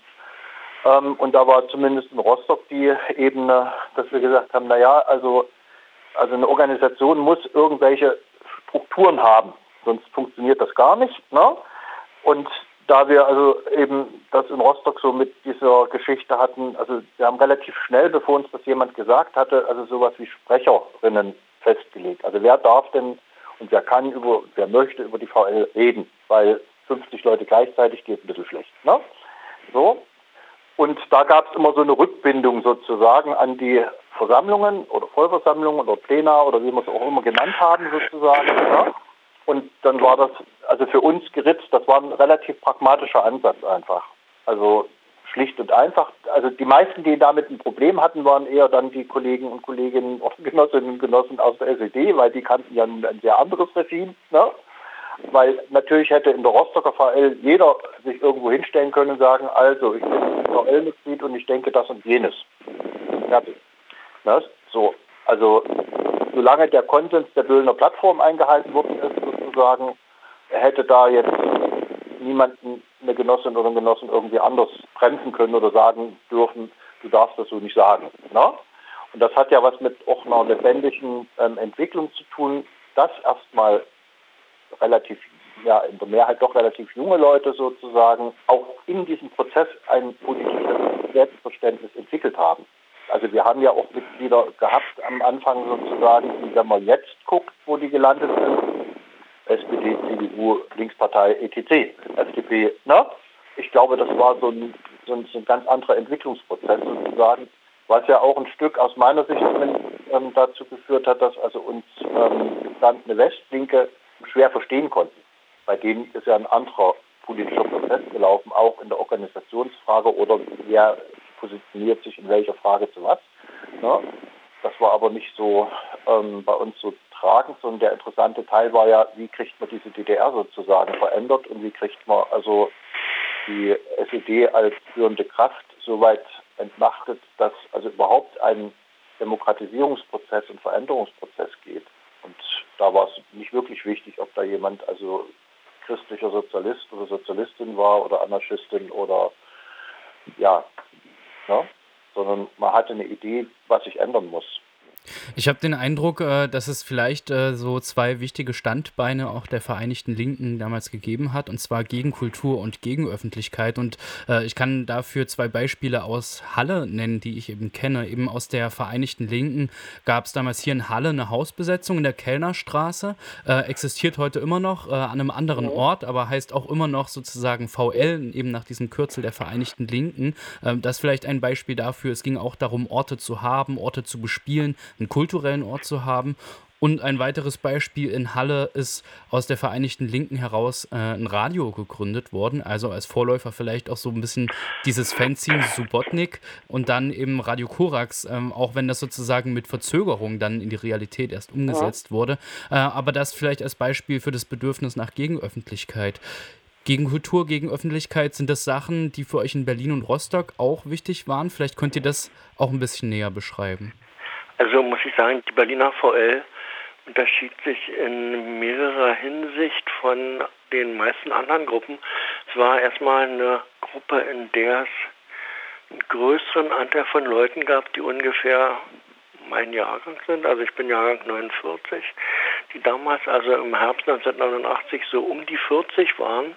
C: Und da war zumindest in Rostock die Ebene, dass wir gesagt haben, also eine Organisation muss irgendwelche Strukturen haben, sonst funktioniert das gar nicht, ne? Und da wir also eben das in Rostock so mit dieser Geschichte hatten, also wir haben relativ schnell, bevor uns das jemand gesagt hatte, also sowas wie Sprecherinnen festgelegt. Also wer darf denn und wer möchte über die VL reden, weil 50 Leute gleichzeitig geht ein bisschen schlecht, ne? So. Und da gab es immer so eine Rückbindung sozusagen an die Versammlungen oder Vollversammlungen oder Plena oder wie wir es auch immer genannt haben sozusagen, ja? Und dann war das also für uns geritzt, das war ein relativ pragmatischer Ansatz einfach. Also schlicht und einfach. Also die meisten, die damit ein Problem hatten, waren eher dann die Kollegen und Kolleginnen oder Genossinnen und Genossen aus der SED, weil die kannten ja ein sehr anderes Regime, ne? Weil natürlich hätte in der Rostocker VL jeder sich irgendwo hinstellen können und sagen, also ich bin VL-Mitglied und ich denke das und jenes. Fertig. Ne? So, also solange der Konsens der Böhlener Plattform eingehalten worden ist, sozusagen, hätte da jetzt niemanden, eine Genossin oder einen Genossen irgendwie anders bremsen können oder sagen dürfen, du darfst das so nicht sagen. Ne? Und das hat ja was mit auch einer lebendigen Entwicklung zu tun, dass erstmal in der Mehrheit doch relativ junge Leute sozusagen auch in diesem Prozess ein politisches Selbstverständnis entwickelt haben. Also wir haben ja auch Mitglieder gehabt am Anfang sozusagen, die, wenn man jetzt guckt, wo die gelandet sind, SPD, CDU, Linkspartei, etc., FDP, ne? Ich glaube, das war so ein ganz anderer Entwicklungsprozess sozusagen, was ja auch ein Stück aus meiner Sicht dazu geführt hat, dass also uns gestandene Westlinke schwer verstehen konnten. Bei denen ist ja ein anderer politischer Prozess gelaufen, auch in der Organisationsfrage oder wer positioniert sich in welcher Frage zu was. Ne? Das war aber nicht so bei uns so tragend, sondern der interessante Teil war ja, wie kriegt man diese DDR sozusagen verändert und wie kriegt man also die SED als führende Kraft so weit entmachtet, dass also überhaupt ein Demokratisierungsprozess und Veränderungsprozess geht. Und da war es nicht wirklich wichtig, ob da jemand also christlicher Sozialist oder Sozialistin war oder Anarchistin oder ja, ne? Sondern man hatte eine Idee, was sich ändern muss.
A: Ich habe den Eindruck, dass es vielleicht so zwei wichtige Standbeine auch der Vereinigten Linken damals gegeben hat, und zwar Gegenkultur und Gegenöffentlichkeit. Und ich kann dafür zwei Beispiele aus Halle nennen, die ich eben kenne. Eben aus der Vereinigten Linken gab es damals hier in Halle eine Hausbesetzung in der Kellnerstraße. Existiert heute immer noch an einem anderen Ort, aber heißt auch immer noch sozusagen VL, eben nach diesem Kürzel der Vereinigten Linken. Das ist vielleicht ein Beispiel dafür. Es ging auch darum, Orte zu haben, Orte zu bespielen, einen kulturellen Ort zu haben. Und ein weiteres Beispiel in Halle ist aus der Vereinigten Linken heraus ein Radio gegründet worden, also als Vorläufer vielleicht auch so ein bisschen dieses Fanzine Subotnik und dann eben Radio Korax, auch wenn das sozusagen mit Verzögerung dann in die Realität erst umgesetzt wurde. Aber das vielleicht als Beispiel für das Bedürfnis nach Gegenöffentlichkeit. Gegenkultur, Gegenöffentlichkeit, sind das Sachen, die für euch in Berlin und Rostock auch wichtig waren? Vielleicht könnt ihr das auch ein bisschen näher beschreiben.
B: Also muss ich sagen, die Berliner VL unterschied sich in mehrerer Hinsicht von den meisten anderen Gruppen. Es war erstmal eine Gruppe, in der es einen größeren Anteil von Leuten gab, die ungefähr mein Jahrgang sind. Also ich bin Jahrgang 49, die damals also im Herbst 1989 so um die 40 waren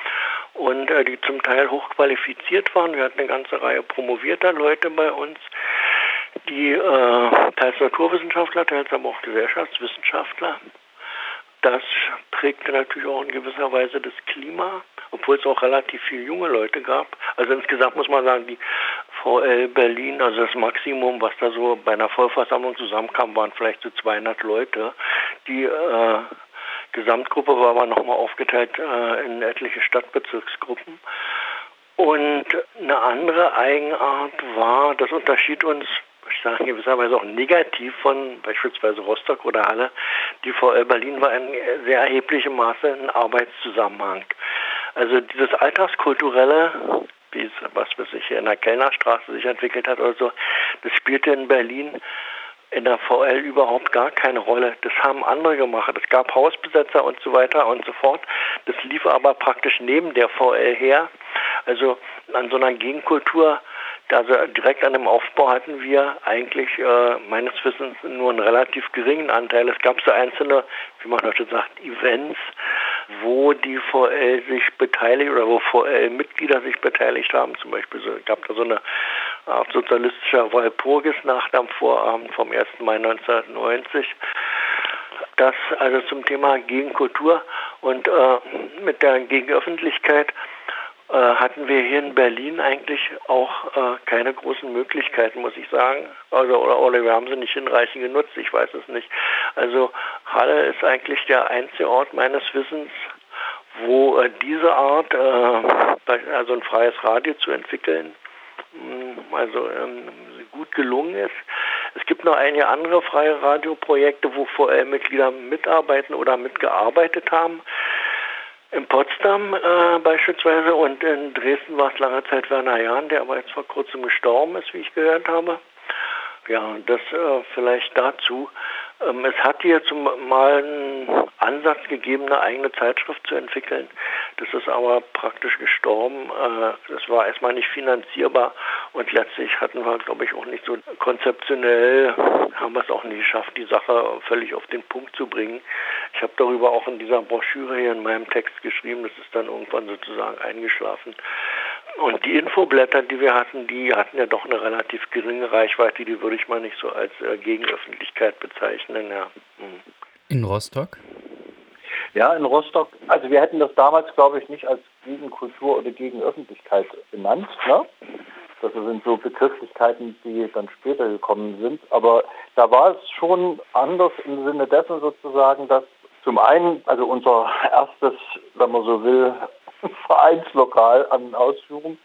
B: und die zum Teil hochqualifiziert waren. Wir hatten eine ganze Reihe promovierter Leute bei uns. die teils Naturwissenschaftler, teils aber auch Gesellschaftswissenschaftler. Das prägte natürlich auch in gewisser Weise das Klima, obwohl es auch relativ viele junge Leute gab. Also insgesamt muss man sagen, die VL Berlin, also das Maximum, was da so bei einer Vollversammlung zusammenkam, waren vielleicht so 200 Leute. Die Gesamtgruppe war aber nochmal aufgeteilt in etliche Stadtbezirksgruppen. Und eine andere Eigenart war, das unterschied uns, ich sage in gewisser Weise auch negativ von beispielsweise Rostock oder Halle. Die VL Berlin war in sehr erheblichem Maße ein Arbeitszusammenhang. Also dieses Alltagskulturelle, wie es, was sich hier in der Kellnerstraße sich entwickelt hat oder so, das spielte in Berlin in der VL überhaupt gar keine Rolle. Das haben andere gemacht. Es gab Hausbesetzer und so weiter und so fort. Das lief aber praktisch neben der VL her. Also an so einer Gegenkultur, also direkt an dem Aufbau hatten wir eigentlich meines Wissens nur einen relativ geringen Anteil. Es gab so einzelne, wie man heute sagt, Events, wo die VL sich beteiligt oder wo VL-Mitglieder sich beteiligt haben. Zum Beispiel gab da so eine Art sozialistischer Walpurgisnacht am Vorabend vom 1. Mai 1990. Das also zum Thema Gegenkultur und mit der Gegenöffentlichkeit hatten wir hier in Berlin eigentlich auch keine großen Möglichkeiten, muss ich sagen. Also oder wir haben sie nicht hinreichend genutzt, ich weiß es nicht. Also Halle ist eigentlich der einzige Ort meines Wissens, wo diese Art, also ein freies Radio zu entwickeln, gut gelungen ist. Es gibt noch einige andere freie Radioprojekte, wo VL-Mitglieder mitarbeiten oder mitgearbeitet haben. In Potsdam beispielsweise und in Dresden war es lange Zeit Werner Jahn, der aber jetzt vor kurzem gestorben ist, wie ich gehört habe. Ja, das vielleicht dazu. Es hat hier mal einen Ansatz gegeben, eine eigene Zeitschrift zu entwickeln. Das ist aber praktisch gestorben. Das war erstmal nicht finanzierbar und letztlich hatten wir, glaube ich, auch nicht so konzeptionell, haben wir es auch nicht geschafft, die Sache völlig auf den Punkt zu bringen. Ich habe darüber auch in dieser Broschüre hier in meinem Text geschrieben, das ist dann irgendwann sozusagen eingeschlafen. Und die Infoblätter, die wir hatten, die hatten ja doch eine relativ geringe Reichweite, die würde ich mal nicht so als Gegenöffentlichkeit bezeichnen. Ja.
A: In Rostock?
C: Ja, in Rostock, also wir hätten das damals, glaube ich, nicht als Gegenkultur oder Gegenöffentlichkeit benannt. Ne? Das sind so Begrifflichkeiten, die dann später gekommen sind. Aber da war es schon anders im Sinne dessen sozusagen, dass zum einen, also unser erstes, wenn man so will, Vereinslokal an Ausführung,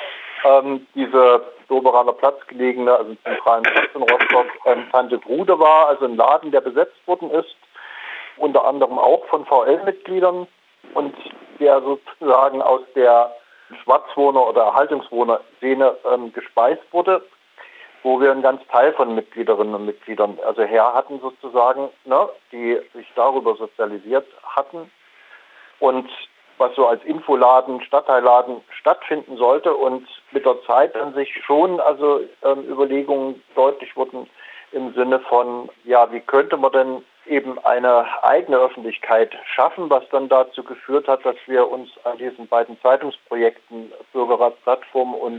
C: diese Doberaner Platz gelegene, also im zentralen Platz in Rostock, Tante Trude war, also ein Laden, der besetzt worden ist, unter anderem auch von VL-Mitgliedern und der sozusagen aus der Schwarzwohner- oder Erhaltungswohner-Szene gespeist wurde, wo wir einen ganz Teil von Mitgliederinnen und Mitgliedern also her hatten sozusagen, ne, die sich darüber sozialisiert hatten und was so als Infoladen, Stadtteilladen stattfinden sollte und mit der Zeit dann sich schon also Überlegungen deutlich wurden im Sinne von, ja, wie könnte man denn eben eine eigene Öffentlichkeit schaffen, was dann dazu geführt hat, dass wir uns an diesen beiden Zeitungsprojekten Bürgerrat Plattform und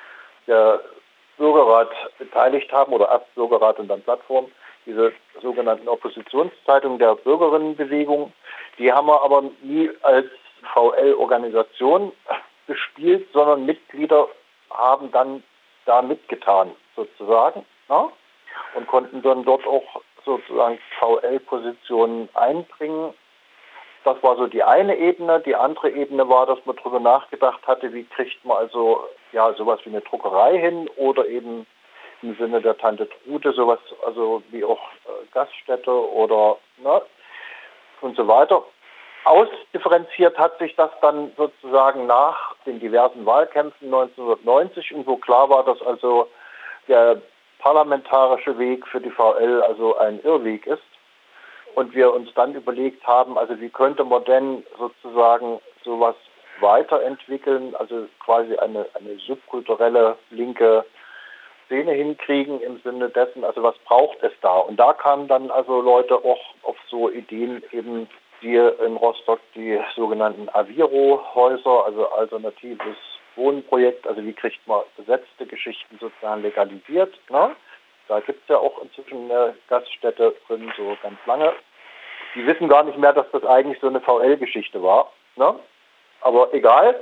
C: der Bürgerrat beteiligt haben, oder erst Bürgerrat und dann Plattform, diese sogenannten Oppositionszeitungen der Bürgerinnenbewegung. Die haben wir aber nie als VL-Organisation gespielt, sondern Mitglieder haben dann da mitgetan sozusagen, ne? Und konnten dann dort auch sozusagen VL-Positionen einbringen. Das war so die eine Ebene. Die andere Ebene war, dass man darüber nachgedacht hatte, wie kriegt man also ja sowas wie eine Druckerei hin oder eben im Sinne der Tante Trude sowas, also wie auch Gaststätte oder ne, und so weiter. Ausdifferenziert hat sich das dann sozusagen nach den diversen Wahlkämpfen 1990 und wo klar war, dass also der parlamentarische Weg für die VL also ein Irrweg ist. Und wir uns dann überlegt haben, also wie könnte man denn sozusagen sowas weiterentwickeln, also quasi eine subkulturelle linke Szene hinkriegen im Sinne dessen, also was braucht es da? Und da kamen dann also Leute auch auf so Ideen eben, die in Rostock die sogenannten Aviro-Häuser, also alternatives Wohnprojekt, also wie kriegt man besetzte Geschichten sozusagen legalisiert, ne? Da gibt es ja auch inzwischen eine Gaststätte drin, so ganz lange. Die wissen gar nicht mehr, dass das eigentlich so eine VL-Geschichte war. Ne? Aber egal.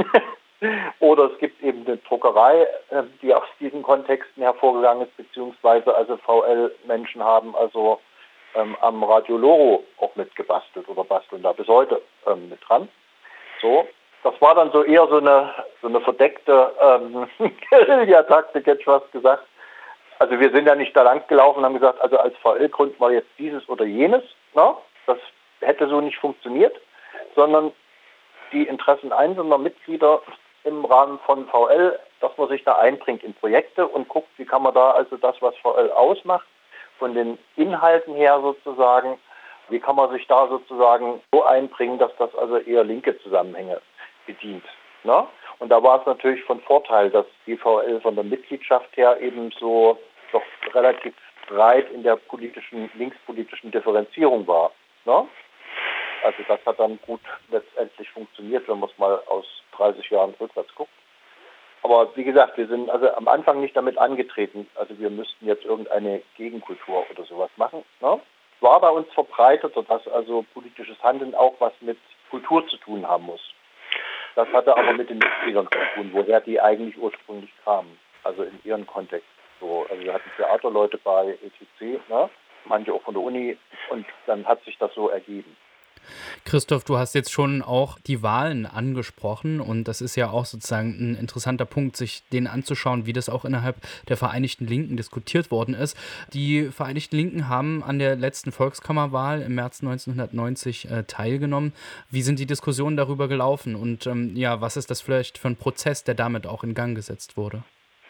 C: Oder es gibt eben eine Druckerei, die aus diesen Kontexten hervorgegangen ist, beziehungsweise also VL-Menschen haben also am Radio Loro auch mitgebastelt oder basteln da bis heute mit dran. So, das war dann so eher so eine verdeckte Guerilla-Taktik, hätte ich fast gesagt. Also wir sind ja nicht da lang gelaufen und haben gesagt, also als VL gründen wir jetzt dieses oder jenes. Ne? Das hätte so nicht funktioniert, sondern die Interessen einzelner Mitglieder im Rahmen von VL, dass man sich da einbringt in Projekte und guckt, wie kann man da also das, was VL ausmacht, von den Inhalten her sozusagen, wie kann man sich da sozusagen so einbringen, dass das also eher linke Zusammenhänge bedient. Ne? Und da war es natürlich von Vorteil, dass die VL von der Mitgliedschaft her eben so doch relativ breit in der linkspolitischen Differenzierung war. Ne? Also das hat dann gut letztendlich funktioniert, wenn man es mal aus 30 Jahren rückwärts guckt. Aber wie gesagt, wir sind also am Anfang nicht damit angetreten, also wir müssten jetzt irgendeine Gegenkultur oder sowas machen. Ne? Es war bei uns verbreitet, dass also politisches Handeln auch was mit Kultur zu tun haben muss. Das hatte aber mit den Mitgliedern zu tun, woher die eigentlich ursprünglich kamen, also in ihren Kontext. So, also wir hatten Theaterleute bei ETC, ne? Manche auch von der Uni, und dann hat sich das so ergeben.
A: Christoph, du hast jetzt schon auch die Wahlen angesprochen und das ist ja auch sozusagen ein interessanter Punkt, sich den anzuschauen, wie das auch innerhalb der Vereinigten Linken diskutiert worden ist. Die Vereinigten Linken haben an der letzten Volkskammerwahl im März 1990 teilgenommen. Wie sind die Diskussionen darüber gelaufen und was ist das vielleicht für ein Prozess, der damit auch in Gang gesetzt wurde?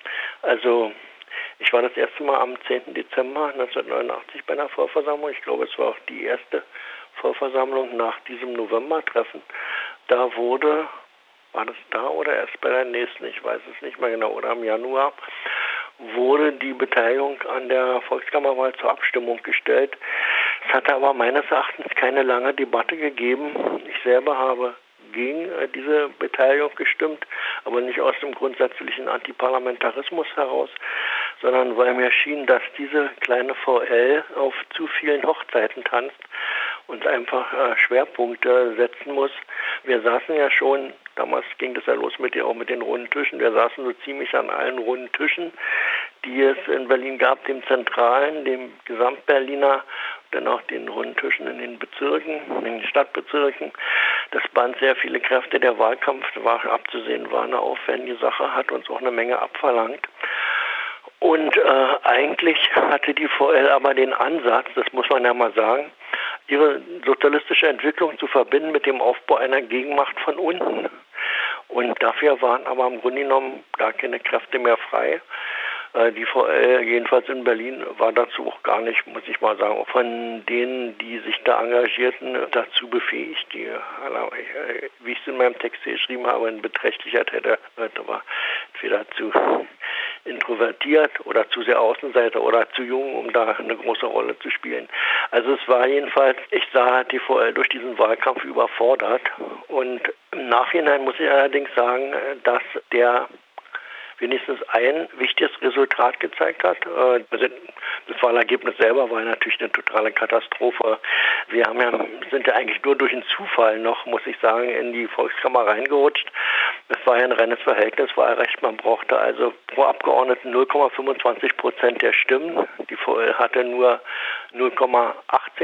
B: Also ich war das erste Mal am 10. Dezember 1989 bei einer Vollversammlung. Ich glaube, es war auch die erste Vollversammlung nach diesem November-Treffen. Da war das da oder erst bei der nächsten, ich weiß es nicht mehr genau, oder im Januar, wurde die Beteiligung an der Volkskammerwahl zur Abstimmung gestellt. Es hatte aber meines Erachtens keine lange Debatte gegeben. Ich selber habe gegen diese Beteiligung gestimmt, aber nicht aus dem grundsätzlichen Antiparlamentarismus heraus, sondern weil mir schien, dass diese kleine VL auf zu vielen Hochzeiten tanzt und einfach Schwerpunkte setzen muss. Wir saßen ja schon, damals ging das ja los auch mit den runden Tischen, wir saßen so ziemlich an allen runden Tischen, die es in Berlin gab, dem Zentralen, dem Gesamtberliner, dann auch den runden Tischen in den Bezirken, in den Stadtbezirken. Das band sehr viele Kräfte. Der Wahlkampf war abzusehen, war eine aufwendige Sache, hat uns auch eine Menge abverlangt. Und eigentlich hatte die VL aber den Ansatz, das muss man ja mal sagen, ihre sozialistische Entwicklung zu verbinden mit dem Aufbau einer Gegenmacht von unten. Und dafür waren aber im Grunde genommen gar keine Kräfte mehr frei. Die VL, jedenfalls in Berlin, war dazu auch gar nicht, muss ich mal sagen, von denen, die sich da engagierten, dazu befähigt. Die, wie ich es in meinem Text geschrieben habe, ein beträchtlicher Teil war entweder zu introvertiert oder zu sehr Außenseiter oder zu jung, um da eine große Rolle zu spielen. Also es war jedenfalls, ich sah die VL durch diesen Wahlkampf überfordert. Und im Nachhinein muss ich allerdings sagen, dass der wenigstens ein wichtiges Resultat gezeigt hat. Das Wahlergebnis selber war natürlich eine totale Katastrophe. Wir sind ja eigentlich nur durch einen Zufall noch, muss ich sagen, in die Volkskammer reingerutscht. Es war ja ein reines Verhältniswahlrecht. Man brauchte also pro Abgeordneten 0,25% der Stimmen. Die VL hatte nur 0,18%,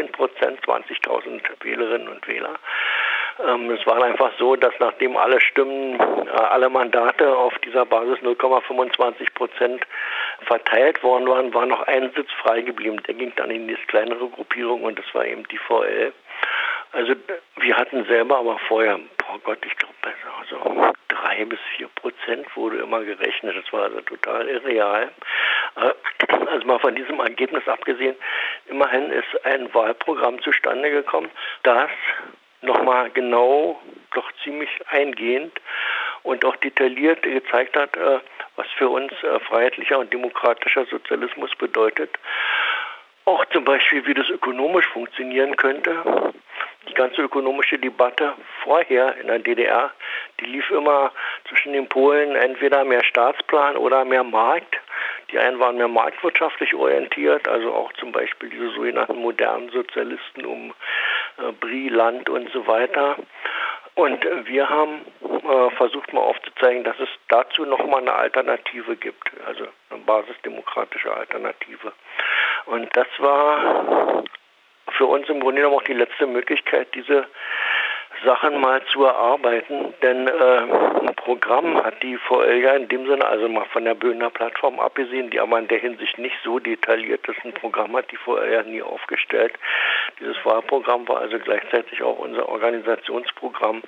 B: 20.000 Wählerinnen und Wähler. Es war einfach so, dass nachdem alle Stimmen, alle Mandate auf dieser Basis 0,25% verteilt worden waren, war noch ein Sitz frei geblieben. Der ging dann in diese kleinere Gruppierung und das war eben die VL. Also wir hatten selber aber vorher, ich glaube, also 3-4% wurde immer gerechnet. Das war also total irreal. Also mal von diesem Ergebnis abgesehen, immerhin ist ein Wahlprogramm zustande gekommen, das nochmal genau, doch ziemlich eingehend und auch detailliert gezeigt hat, was für uns freiheitlicher und demokratischer Sozialismus bedeutet. Auch zum Beispiel, wie das ökonomisch funktionieren könnte. Die ganze ökonomische Debatte vorher in der DDR, die lief immer zwischen den Polen entweder mehr Staatsplan oder mehr Markt. Die einen waren mehr marktwirtschaftlich orientiert, also auch zum Beispiel diese sogenannten modernen Sozialisten um Brie, Land und so weiter. Und wir haben versucht mal aufzuzeigen, dass es dazu nochmal eine Alternative gibt, also eine basisdemokratische Alternative. Und das war für uns im Grunde genommen auch die letzte Möglichkeit, diese Sachen mal zu erarbeiten, denn ein Programm hat die VL ja in dem Sinne, also mal von der Böhner Plattform abgesehen, die aber in der Hinsicht nicht so detailliert ist, ein Programm hat die VL ja nie aufgestellt. Dieses Wahlprogramm war also gleichzeitig auch unser Organisationsprogramm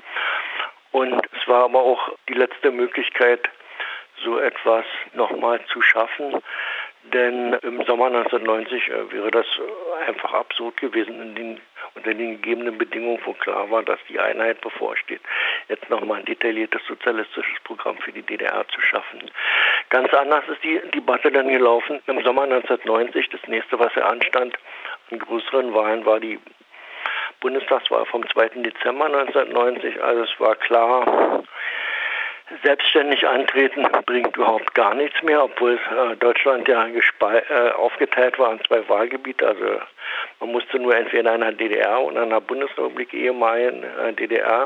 B: und es war aber auch die letzte Möglichkeit, so etwas nochmal zu schaffen. Denn im Sommer 1990 wäre das einfach absurd gewesen, unter den gegebenen Bedingungen, wo klar war, dass die Einheit bevorsteht, jetzt nochmal ein detailliertes sozialistisches Programm für die DDR zu schaffen. Ganz anders ist die Debatte dann gelaufen. Im Sommer 1990, das nächste, was anstand an größeren Wahlen, war die Bundestagswahl vom 2. Dezember 1990. Also es war klar, selbstständig antreten bringt überhaupt gar nichts mehr, obwohl Deutschland ja aufgeteilt war in 2 Wahlgebiete. Also man musste nur entweder in einer DDR oder einer Bundesrepublik, ehemaligen DDR,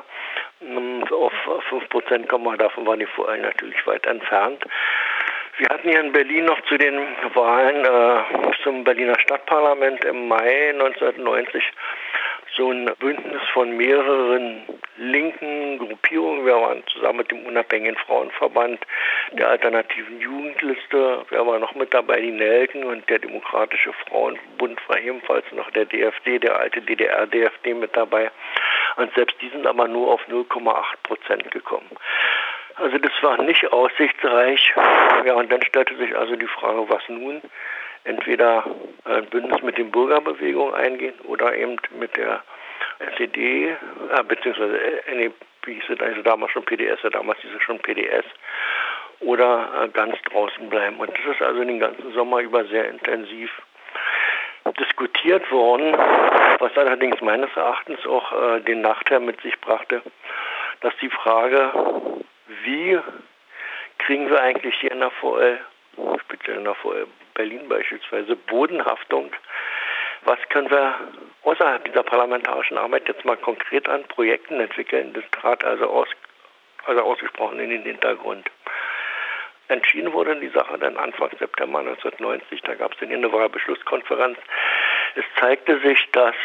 B: auf 5% kommen. Davon war die VL natürlich weit entfernt. Wir hatten hier in Berlin noch zu den Wahlen zum Berliner Stadtparlament im Mai 1990 so ein Bündnis von mehreren linken Gruppierungen. Wir waren zusammen mit dem Unabhängigen Frauenverband, der Alternativen Jugendliste. Wir waren noch mit dabei, die Nelken, und der Demokratische Frauenbund war ebenfalls noch der DFD, der alte DDR-DFD mit dabei. Und selbst die sind aber nur auf 0,8% gekommen. Also das war nicht aussichtsreich. Ja, und dann stellte sich also die Frage, was nun? Entweder ein Bündnis mit den Bürgerbewegungen eingehen oder eben mit der SED, beziehungsweise wie hieß es also damals schon PDS, damals hieß es schon PDS, oder ganz draußen bleiben. Und das ist also den ganzen Sommer über sehr intensiv diskutiert worden, was allerdings meines Erachtens auch den Nachteil mit sich brachte, dass die Frage, wie kriegen wir eigentlich hier in der VL, speziell in der VL Berlin beispielsweise, Bodenhaftung, was können wir außerhalb dieser parlamentarischen Arbeit jetzt mal konkret an Projekten entwickeln? Das trat also ausgesprochen in den Hintergrund. Entschieden wurde die Sache dann Anfang September 1990, da gab es dann eine Wahlbeschlusskonferenz. Es zeigte sich, dass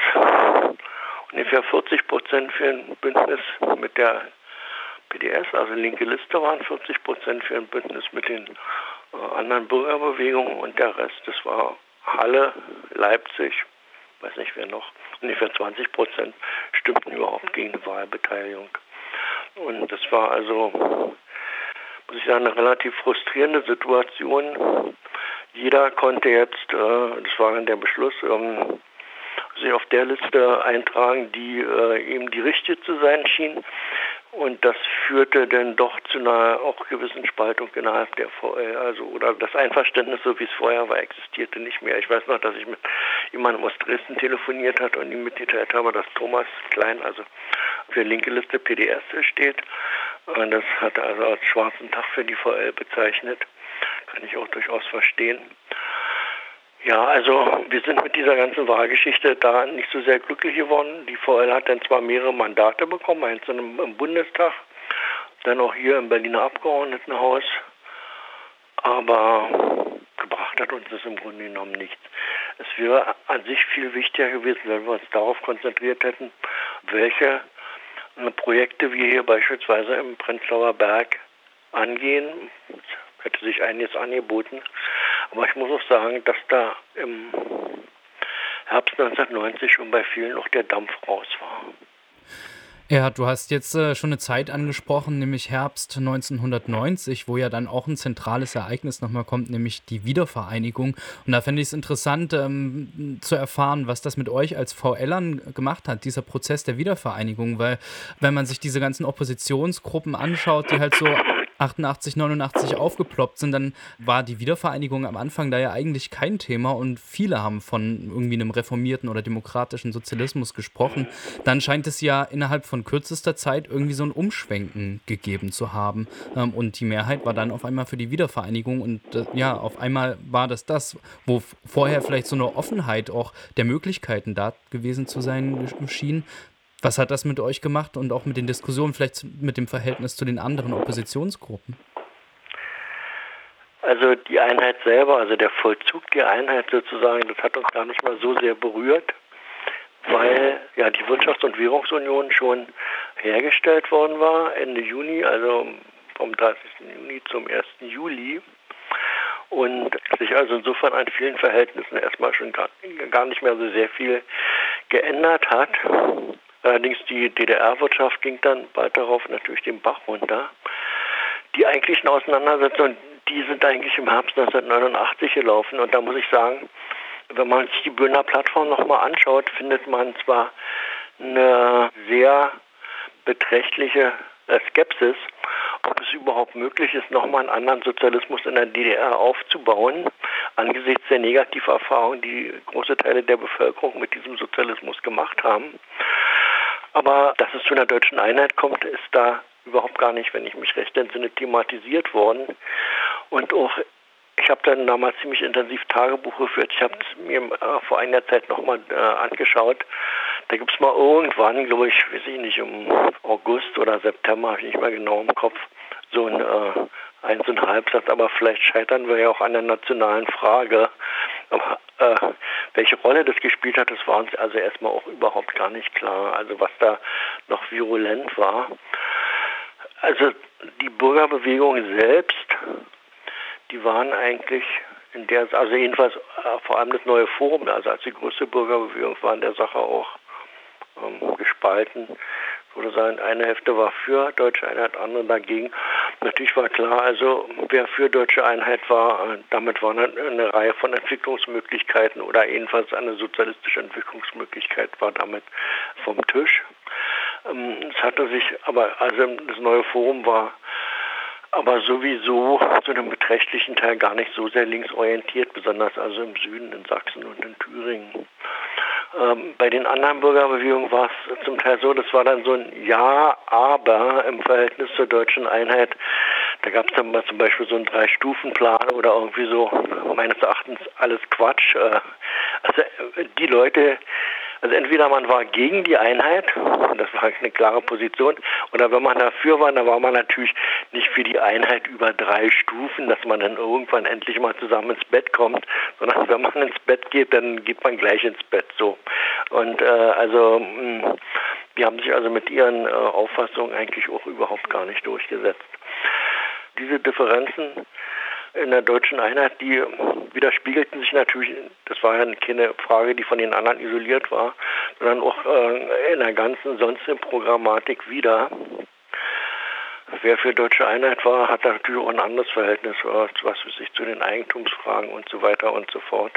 B: ungefähr 40% für ein Bündnis mit der PDS, also linke Liste waren, 40% für ein Bündnis mit den anderen Bürgerbewegungen und der Rest, das war Halle, Leipzig, weiß nicht wer noch, ungefähr 20% stimmten überhaupt gegen die Wahlbeteiligung. Und das war also, muss ich sagen, eine relativ frustrierende Situation. Jeder konnte jetzt, das war dann der Beschluss, sich auf der Liste eintragen, die eben die richtige zu sein schien. Und das führte dann doch zu einer auch gewissen Spaltung innerhalb der VL. Also, oder das Einverständnis, so wie es vorher war, existierte nicht mehr. Ich weiß noch, dass ich mit jemandem aus Dresden telefoniert hat und ihm mitgeteilt habe, dass Thomas Klein, also für linke Liste PDS steht. Und das hat er also als schwarzen Tag für die VL bezeichnet. Kann ich auch durchaus verstehen. Ja, also wir sind mit dieser ganzen Wahlgeschichte da nicht so sehr glücklich geworden. Die VL hat dann zwar mehrere Mandate bekommen, eins im Bundestag, dann auch hier im Berliner Abgeordnetenhaus, aber gebracht hat uns das im Grunde genommen nichts. Es wäre an sich viel wichtiger gewesen, wenn wir uns darauf konzentriert hätten, welche Projekte wir hier beispielsweise im Prenzlauer Berg angehen. Hätte sich einiges angeboten. Aber ich muss auch sagen, dass da im Herbst 1990 schon bei vielen noch der Dampf raus war.
A: Ja, du hast jetzt schon eine Zeit angesprochen, nämlich Herbst 1990, wo ja dann auch ein zentrales Ereignis nochmal kommt, nämlich die Wiedervereinigung. Und da fände ich es interessant zu erfahren, was das mit euch als VLern gemacht hat, dieser Prozess der Wiedervereinigung. Weil wenn man sich diese ganzen Oppositionsgruppen anschaut, die halt so 88, 89 aufgeploppt sind, dann war die Wiedervereinigung am Anfang da ja eigentlich kein Thema und viele haben von irgendwie einem reformierten oder demokratischen Sozialismus gesprochen. Dann scheint es ja innerhalb von kürzester Zeit irgendwie so ein Umschwenken gegeben zu haben. Und die Mehrheit war dann auf einmal für die Wiedervereinigung und auf einmal war das, wo vorher vielleicht so eine Offenheit auch der Möglichkeiten da gewesen zu sein schien. Was hat das mit euch gemacht und auch mit den Diskussionen, vielleicht mit dem Verhältnis zu den anderen Oppositionsgruppen?
B: Also die Einheit selber, also der Vollzug der Einheit sozusagen, das hat uns gar nicht mal so sehr berührt, weil ja die Wirtschafts- und Währungsunion schon hergestellt worden war, Ende Juni, also vom 30. Juni zum 1. Juli. Und sich also insofern an vielen Verhältnissen erstmal schon gar nicht mehr so sehr viel geändert hat. Allerdings die DDR-Wirtschaft ging dann bald darauf natürlich den Bach runter. Die eigentlichen Auseinandersetzungen, die sind eigentlich im Herbst 1989 gelaufen. Und da muss ich sagen, wenn man sich die Bündner Plattform nochmal anschaut, findet man zwar eine sehr beträchtliche Skepsis, ob es überhaupt möglich ist, nochmal einen anderen Sozialismus in der DDR aufzubauen, angesichts der Negativerfahrungen, die große Teile der Bevölkerung mit diesem Sozialismus gemacht haben. Aber dass es zu einer deutschen Einheit kommt, ist da überhaupt gar nicht, wenn ich mich recht entsinne, thematisiert worden. Und auch, ich habe dann damals ziemlich intensiv Tagebuch geführt. Ich habe es mir vor einiger Zeit nochmal angeschaut. Da gibt es mal irgendwann, glaube ich, weiß ich nicht, im August oder September, habe ich nicht mehr genau im Kopf, so ein Halbsatz, aber vielleicht scheitern wir ja auch an der nationalen Frage. Aber welche Rolle das gespielt hat, das war uns also erstmal auch überhaupt gar nicht klar. Also was da noch virulent war. Also die Bürgerbewegung selbst, die waren eigentlich also jedenfalls vor allem das neue Forum, also als die größte Bürgerbewegung war in der Sache auch gespalten. Würde sagen, eine Hälfte war für deutsche Einheit, andere dagegen. Natürlich war klar, also wer für deutsche Einheit war, damit war eine Reihe von Entwicklungsmöglichkeiten oder jedenfalls eine sozialistische Entwicklungsmöglichkeit war damit vom Tisch. Es hatte sich aber, also das neue Forum war aber sowieso zu einem beträchtlichen Teil gar nicht so sehr linksorientiert, besonders also im Süden, in Sachsen und in Thüringen. Bei den anderen Bürgerbewegungen war es zum Teil so, das war dann so ein Ja, aber im Verhältnis zur deutschen Einheit. Da gab es dann mal zum Beispiel so einen 3-Stufen-Plan oder irgendwie so, meines Erachtens alles Quatsch. Also die Leute, also entweder man war gegen die Einheit, und das war eine klare Position, oder wenn man dafür war, dann war man natürlich nicht für die Einheit über 3 Stufen, dass man dann irgendwann endlich mal zusammen ins Bett kommt, sondern wenn man ins Bett geht, dann geht man gleich ins Bett so. Und die haben sich also mit ihren Auffassungen eigentlich auch überhaupt gar nicht durchgesetzt. Diese Differenzen in der deutschen Einheit, die widerspiegelten sich natürlich, das war ja keine Frage, die von den anderen isoliert war, sondern auch in der ganzen sonstigen Programmatik wieder. Wer für deutsche Einheit war, hat natürlich auch ein anderes Verhältnis, was weiß ich, zu den Eigentumsfragen und so weiter und so fort.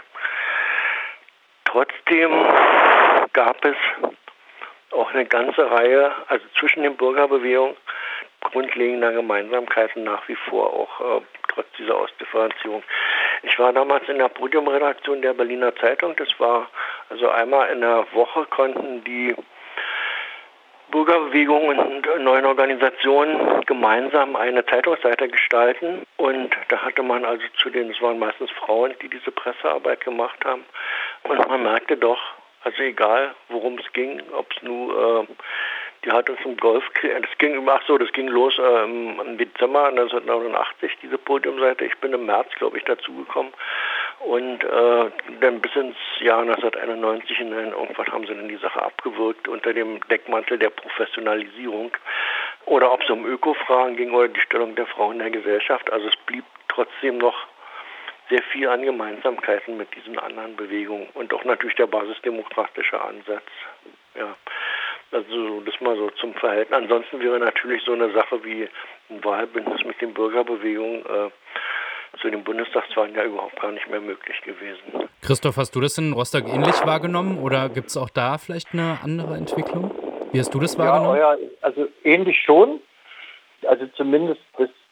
B: Trotzdem gab es auch eine ganze Reihe, also zwischen den Bürgerbewegungen, grundlegender Gemeinsamkeiten nach wie vor, auch trotz dieser Ausdifferenzierung. Ich war damals in der Podiumredaktion der Berliner Zeitung. Das war also einmal in der Woche konnten die Bürgerbewegungen und neuen Organisationen gemeinsam eine Zeitungsseite gestalten. Und da hatte man also es waren meistens Frauen, die diese Pressearbeit gemacht haben. Und man merkte doch, also egal worum es ging, ob es nur die hat uns im Golfkrieg, das ging los im Dezember 1989, diese Podiumseite. Ich bin im März, glaube ich, dazugekommen. Und dann bis ins Jahr 1991 hinein, irgendwann haben sie dann die Sache abgewürgt unter dem Deckmantel der Professionalisierung. Oder ob es um Ökofragen ging oder die Stellung der Frauen in der Gesellschaft. Also es blieb trotzdem noch sehr viel an Gemeinsamkeiten mit diesen anderen Bewegungen und auch natürlich der basisdemokratische Ansatz. Ja. Also das mal so zum Verhältnis. Ansonsten wäre natürlich so eine Sache wie ein Wahlbündnis mit den Bürgerbewegungen zu den Bundestagswahlen ja überhaupt gar nicht mehr möglich gewesen.
A: Christoph, hast du das in Rostock ähnlich wahrgenommen oder gibt es auch da vielleicht eine andere Entwicklung? Wie hast du das wahrgenommen?
C: Ja, also ähnlich schon. Also zumindest bis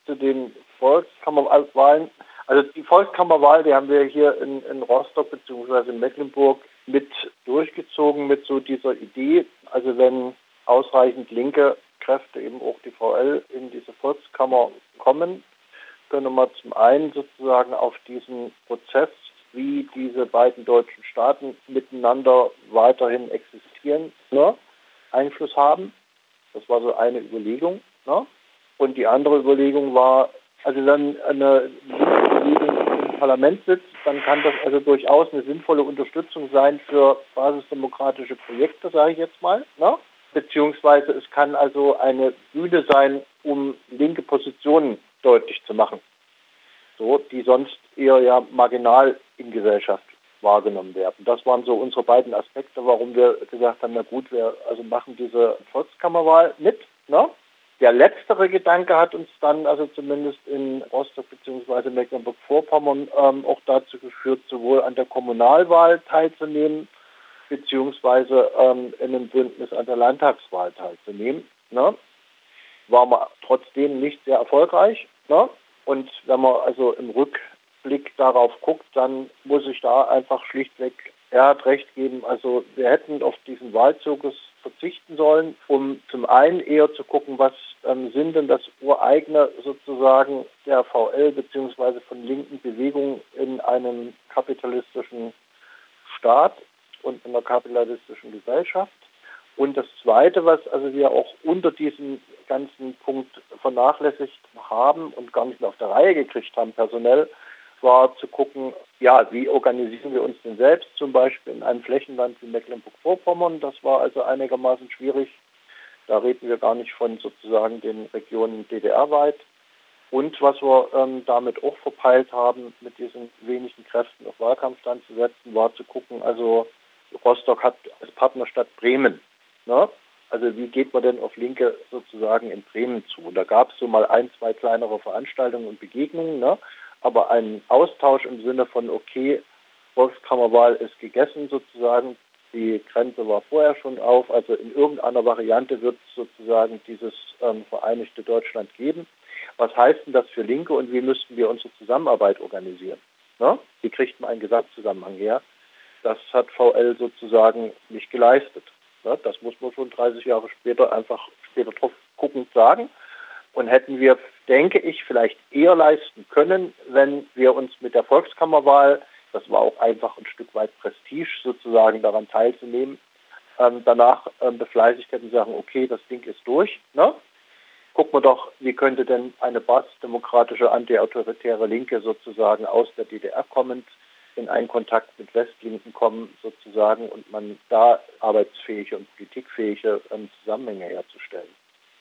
C: zu den Volkskammerwahlen. Also die Volkskammerwahl, die haben wir hier in Rostock bzw. in Mecklenburg mit durchgezogen mit so dieser Idee. Also wenn ausreichend linke Kräfte, eben auch die VL, in diese Volkskammer kommen, können wir zum einen sozusagen auf diesen Prozess, wie diese beiden deutschen Staaten miteinander weiterhin existieren, Einfluss haben. Das war so eine Überlegung. Und die andere Überlegung war, also wenn eine linke Bewegung im Parlament sitzt, dann kann das also durchaus eine sinnvolle Unterstützung sein für basisdemokratische Projekte, sage ich jetzt mal. Beziehungsweise es kann also eine Bühne sein, um linke Positionen deutlich zu machen, die sonst eher ja marginal in Gesellschaft wahrgenommen werden. Das waren so unsere beiden Aspekte, warum wir gesagt haben, na gut, wir also machen diese Volkskammerwahl mit. Der letztere Gedanke hat uns dann also zumindest in Rostock bzw. Mecklenburg-Vorpommern auch dazu geführt, sowohl an der Kommunalwahl teilzunehmen, beziehungsweise in einem Bündnis an der Landtagswahl teilzunehmen. War man trotzdem nicht sehr erfolgreich. Und wenn man also im Rückblick darauf guckt, dann muss ich da einfach schlichtweg recht geben. Also wir hätten auf diesen Wahlzirkus verzichten sollen, um zum einen eher zu gucken, was sind denn das ureigene sozusagen der VL bzw. von linken Bewegungen in einem kapitalistischen Staat und in einer kapitalistischen Gesellschaft. Und das Zweite, was also wir auch unter diesem ganzen Punkt vernachlässigt haben und gar nicht mehr auf der Reihe gekriegt haben personell, war zu gucken, wie organisieren wir uns denn selbst, zum Beispiel in einem Flächenland wie Mecklenburg-Vorpommern. Das war also einigermaßen schwierig. Da reden wir gar nicht von sozusagen den Regionen DDR-weit. Und was wir damit auch verpeilt haben, mit diesen wenigen Kräften auf Wahlkampf dann zu setzen, war zu gucken, also Rostock hat als Partnerstadt Bremen. Also wie geht man denn auf Linke sozusagen in Bremen zu? Und da gab es so mal 1, 2 kleinere Veranstaltungen und Begegnungen, aber ein Austausch im Sinne von, okay, Volkskammerwahl ist gegessen sozusagen, die Grenze war vorher schon auf, also in irgendeiner Variante wird es sozusagen dieses vereinigte Deutschland geben. Was heißt denn das für Linke und wie müssten wir unsere Zusammenarbeit organisieren? Wie kriegt man einen Gesamtzusammenhang her? Das hat VL sozusagen nicht geleistet. Das muss man schon 30 Jahre später drauf guckend sagen. Und hätten wir, denke ich, vielleicht eher leisten können, wenn wir uns mit der Volkskammerwahl, das war auch einfach ein Stück weit Prestige sozusagen daran teilzunehmen, danach befleißigt hätten, sagen, okay, das Ding ist durch. Gucken wir doch, wie könnte denn eine basisdemokratische, antiautoritäre Linke sozusagen aus der DDR kommend in einen Kontakt mit Westlinken kommen sozusagen und man da arbeitsfähige und politikfähige Zusammenhänge herzustellen.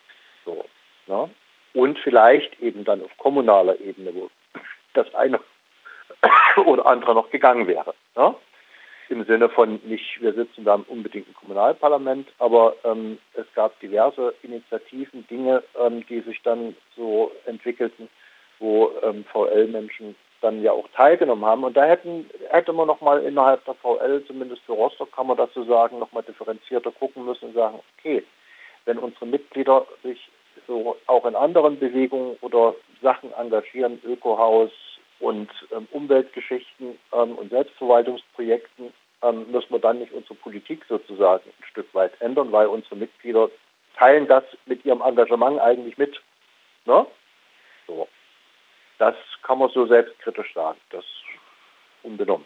C: Und vielleicht eben dann auf kommunaler Ebene, wo das eine oder andere noch gegangen wäre. Im Sinne von nicht, wir sitzen da unbedingt im Kommunalparlament, aber es gab diverse Initiativen, Dinge, die sich dann so entwickelten, wo VL-Menschen dann ja auch teilgenommen haben. Und da hätte man nochmal innerhalb der VL, zumindest für Rostock kann man dazu sagen, nochmal differenzierter gucken müssen und sagen, okay, wenn unsere Mitglieder sich so auch in anderen Bewegungen oder Sachen engagieren, Ökohaus und Umweltgeschichten und Selbstverwaltungsprojekten, müssen wir dann nicht unsere Politik sozusagen ein Stück weit ändern, weil unsere Mitglieder teilen das mit ihrem Engagement eigentlich mit. So. Das kann man so selbstkritisch sagen, das unbenommen.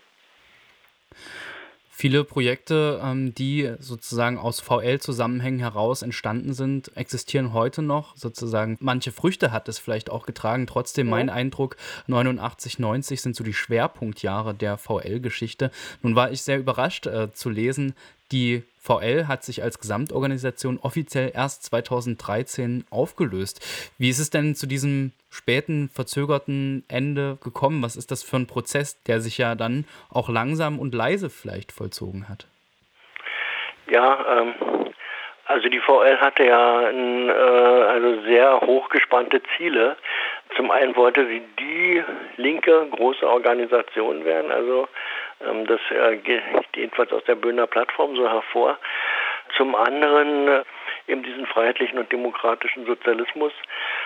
A: Viele Projekte, die sozusagen aus VL-Zusammenhängen heraus entstanden sind, existieren heute noch. Sozusagen manche Früchte hat es vielleicht auch getragen. Trotzdem mein Eindruck, 89, 90 sind so die Schwerpunktjahre der VL-Geschichte. Nun war ich sehr überrascht zu lesen, die VL hat sich als Gesamtorganisation offiziell erst 2013 aufgelöst. Wie ist es denn zu diesem späten, verzögerten Ende gekommen? Was ist das für ein Prozess, der sich ja dann auch langsam und leise vielleicht vollzogen hat?
B: Ja, also die VL hatte ja also sehr hochgespannte Ziele. Zum einen wollte sie die linke große Organisation werden, also das geht jedenfalls aus der Böhner Plattform so hervor. Zum anderen eben diesen freiheitlichen und demokratischen Sozialismus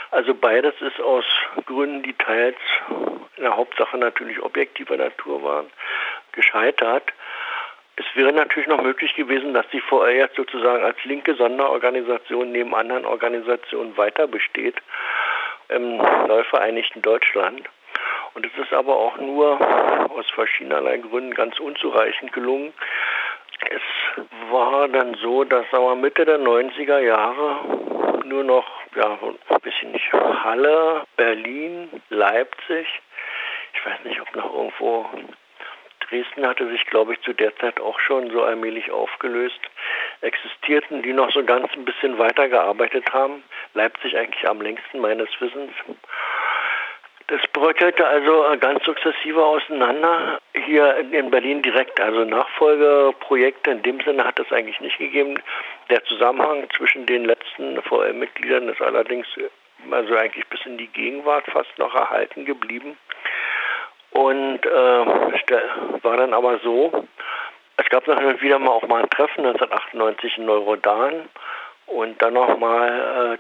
B: Also beides ist aus Gründen, die teils in der Hauptsache natürlich objektiver Natur waren, gescheitert. Es wäre natürlich noch möglich gewesen, dass die VR jetzt sozusagen als linke Sonderorganisation neben anderen Organisationen weiter besteht im neu vereinigten Deutschland. Und es ist aber auch nur aus verschiedenerlei Gründen ganz unzureichend gelungen. Es war dann so, dass Mitte der 90er Jahre nur noch ein bisschen nicht Halle, Berlin, Leipzig, ich weiß nicht, ob noch irgendwo Dresden hatte sich, glaube ich, zu der Zeit auch schon so allmählich aufgelöst, existierten, die noch so ganz ein bisschen weitergearbeitet haben. Leipzig eigentlich am längsten meines Wissens. Das bröckelte also ganz sukzessive auseinander. Hier in Berlin direkt, also Nachfolgeprojekte in dem Sinne hat es eigentlich nicht gegeben. Der Zusammenhang zwischen den letzten VL-Mitgliedern ist allerdings also eigentlich bis in die Gegenwart fast noch erhalten geblieben. Und war dann aber so, es gab noch wieder mal auch mal ein Treffen 1998 in Neurodan und dann nochmal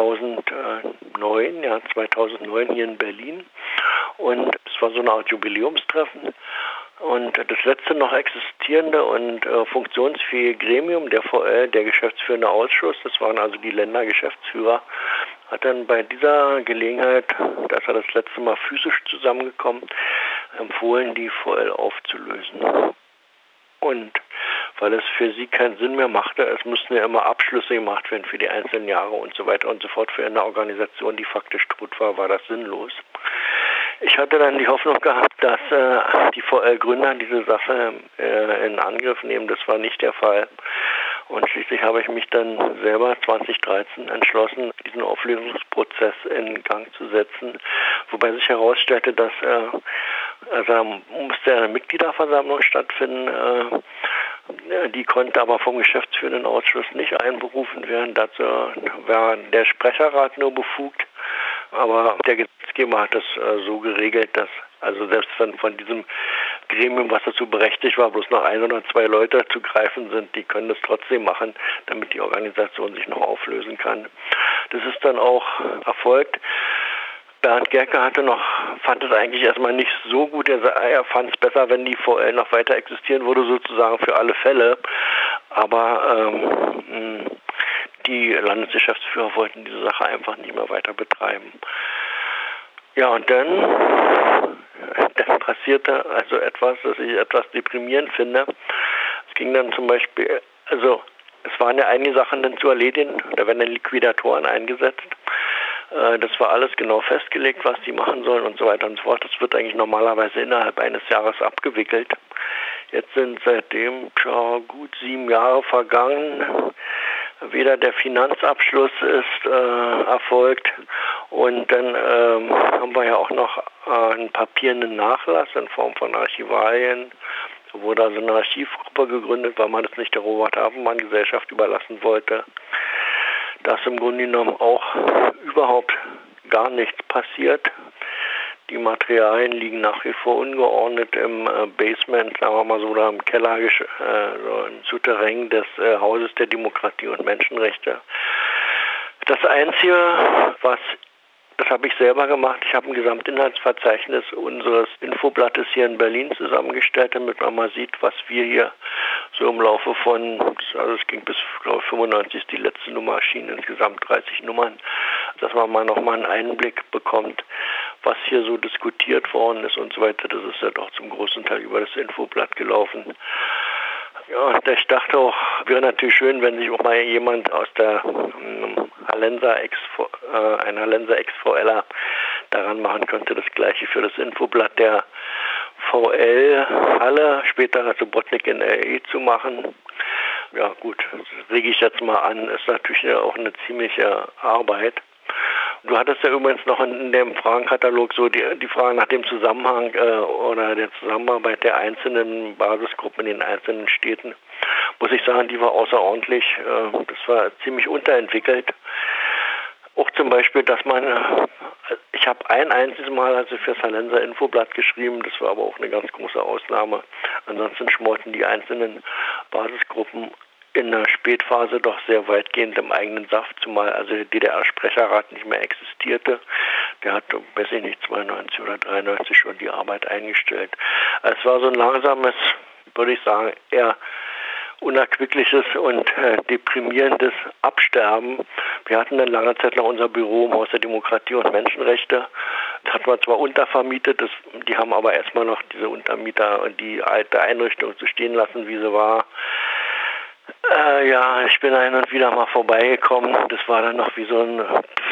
B: 2009 hier in Berlin. Und es war so eine Art Jubiläumstreffen. Und das letzte noch existierende und funktionsfähige Gremium der VL, der geschäftsführende Ausschuss, das waren also die Ländergeschäftsführer, hat dann bei dieser Gelegenheit, da ist er das letzte Mal physisch zusammengekommen, empfohlen, die VL aufzulösen. Und weil es für sie keinen Sinn mehr machte, es mussten ja immer Abschlüsse gemacht werden für die einzelnen Jahre und so weiter und so fort. Für eine Organisation, die faktisch tot war, war das sinnlos. Ich hatte dann die Hoffnung gehabt, dass die VL-Gründer diese Sache in Angriff nehmen. Das war nicht der Fall. Und schließlich habe ich mich dann selber 2013 entschlossen, diesen Auflösungsprozess in Gang zu setzen. Wobei sich herausstellte, dass musste eine Mitgliederversammlung stattfinden. Die konnte aber vom geschäftsführenden Ausschuss nicht einberufen werden. Dazu war der Sprecherrat nur befugt. Aber der Gesetzgeber hat das so geregelt, dass also selbst wenn von diesem Gremium, was dazu berechtigt war, bloß noch 1 oder 2 Leute zu greifen sind, die können das trotzdem machen, damit die Organisation sich noch auflösen kann. Das ist dann auch erfolgt. Bernd Gerke fand es eigentlich erstmal nicht so gut. Er fand es besser, wenn die VL noch weiter existieren würde, sozusagen für alle Fälle. Aber die Landesgeschäftsführer wollten diese Sache einfach nicht mehr weiter betreiben. Ja, und dann passierte also etwas, das ich etwas deprimierend finde. Es ging dann zum Beispiel, es waren ja einige Sachen dann zu erledigen, da werden dann Liquidatoren eingesetzt. Das war alles genau festgelegt, was die machen sollen und so weiter und so fort. Das wird eigentlich normalerweise innerhalb eines Jahres abgewickelt. Jetzt sind seitdem gut 7 Jahre vergangen. Weder der Finanzabschluss ist erfolgt und dann haben wir ja auch noch einen papierenden Nachlass in Form von Archivalien. Da wurde also eine Archivgruppe gegründet, weil man es nicht der Robert-Havemann-Gesellschaft überlassen wollte. Da ist im Grunde genommen auch überhaupt gar nichts passiert. Die Materialien liegen nach wie vor ungeordnet im Basement, sagen wir mal so, oder im Keller, so im Souterrain des Hauses der Demokratie und Menschenrechte. Das Einzige, das habe ich selber gemacht. Ich habe ein Gesamtinhaltsverzeichnis unseres Infoblattes hier in Berlin zusammengestellt, damit man mal sieht, was wir hier so im Laufe von, also es ging bis, glaube ich, 95 ist die letzte Nummer erschienen, insgesamt 30 Nummern, dass man mal nochmal einen Einblick bekommt, was hier so diskutiert worden ist und so weiter. Das ist ja doch zum großen Teil über das Infoblatt gelaufen. Ja, und ich dachte auch, wäre natürlich schön, wenn sich auch mal jemand aus der Hallenser Ex-VLer daran machen könnte, das Gleiche für das Infoblatt der VL Halle, später also Botnik in LE zu machen. Ja gut, das rege ich jetzt mal an, ist natürlich auch eine ziemliche Arbeit. Du hattest ja übrigens noch in dem Fragenkatalog so die Frage nach dem Zusammenhang oder der Zusammenarbeit der einzelnen Basisgruppen in den einzelnen Städten. Muss ich sagen, die war außerordentlich. Das war ziemlich unterentwickelt. Auch zum Beispiel, dass ich habe ein einziges Mal also für das Hallenser Infoblatt geschrieben, das war aber auch eine ganz große Ausnahme. Ansonsten schmolzen die einzelnen Basisgruppen in der Spätphase doch sehr weitgehend im eigenen Saft, zumal also der DDR-Sprecherrat nicht mehr existierte. Der hat, weiß ich nicht, 92 oder 93 schon die Arbeit eingestellt. Es war so ein langsames, würde ich sagen, eher unerquickliches und deprimierendes Absterben. Wir hatten eine lange Zeit lang unser Büro im Haus der Demokratie und Menschenrechte. Das hat man zwar untervermietet, die haben aber erstmal noch diese Untermieter und die alte Einrichtung zu stehen lassen, wie sie war. Ja, ich bin hin und wieder mal vorbeigekommen. Das war dann noch wie so ein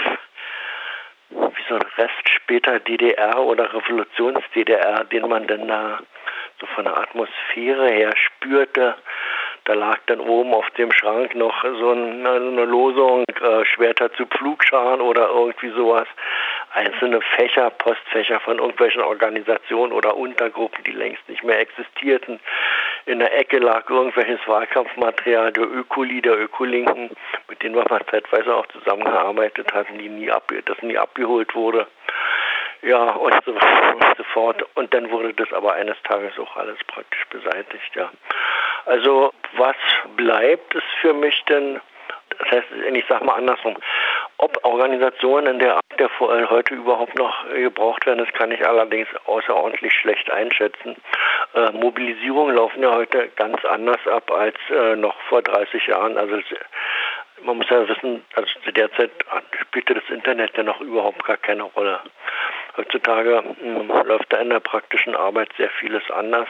B: Rest später DDR oder Revolutions-DDR, den man dann da so von der Atmosphäre her spürte. Da lag dann oben auf dem Schrank noch so eine Losung, Schwerter zu Pflugscharen oder irgendwie sowas. Einzelne Fächer, Postfächer von irgendwelchen Organisationen oder Untergruppen, die längst nicht mehr existierten. In der Ecke lag irgendwelches Wahlkampfmaterial der Ökoli, der Ökolinken, mit denen wir mal zeitweise auch zusammengearbeitet hatten, das nie abgeholt wurde. Ja, und so fort. Und dann wurde das aber eines Tages auch alles praktisch beseitigt, ja. Also was bleibt, ist für mich denn, das heißt, ich sage mal andersrum, ob Organisationen in der Art der VL heute überhaupt noch gebraucht werden, das kann ich allerdings außerordentlich schlecht einschätzen. Mobilisierungen laufen ja heute ganz anders ab als noch vor 30 Jahren. Also man muss ja wissen, also zu der Zeit spielte das Internet ja noch überhaupt gar keine Rolle. Heutzutage läuft da in der praktischen Arbeit sehr vieles anders.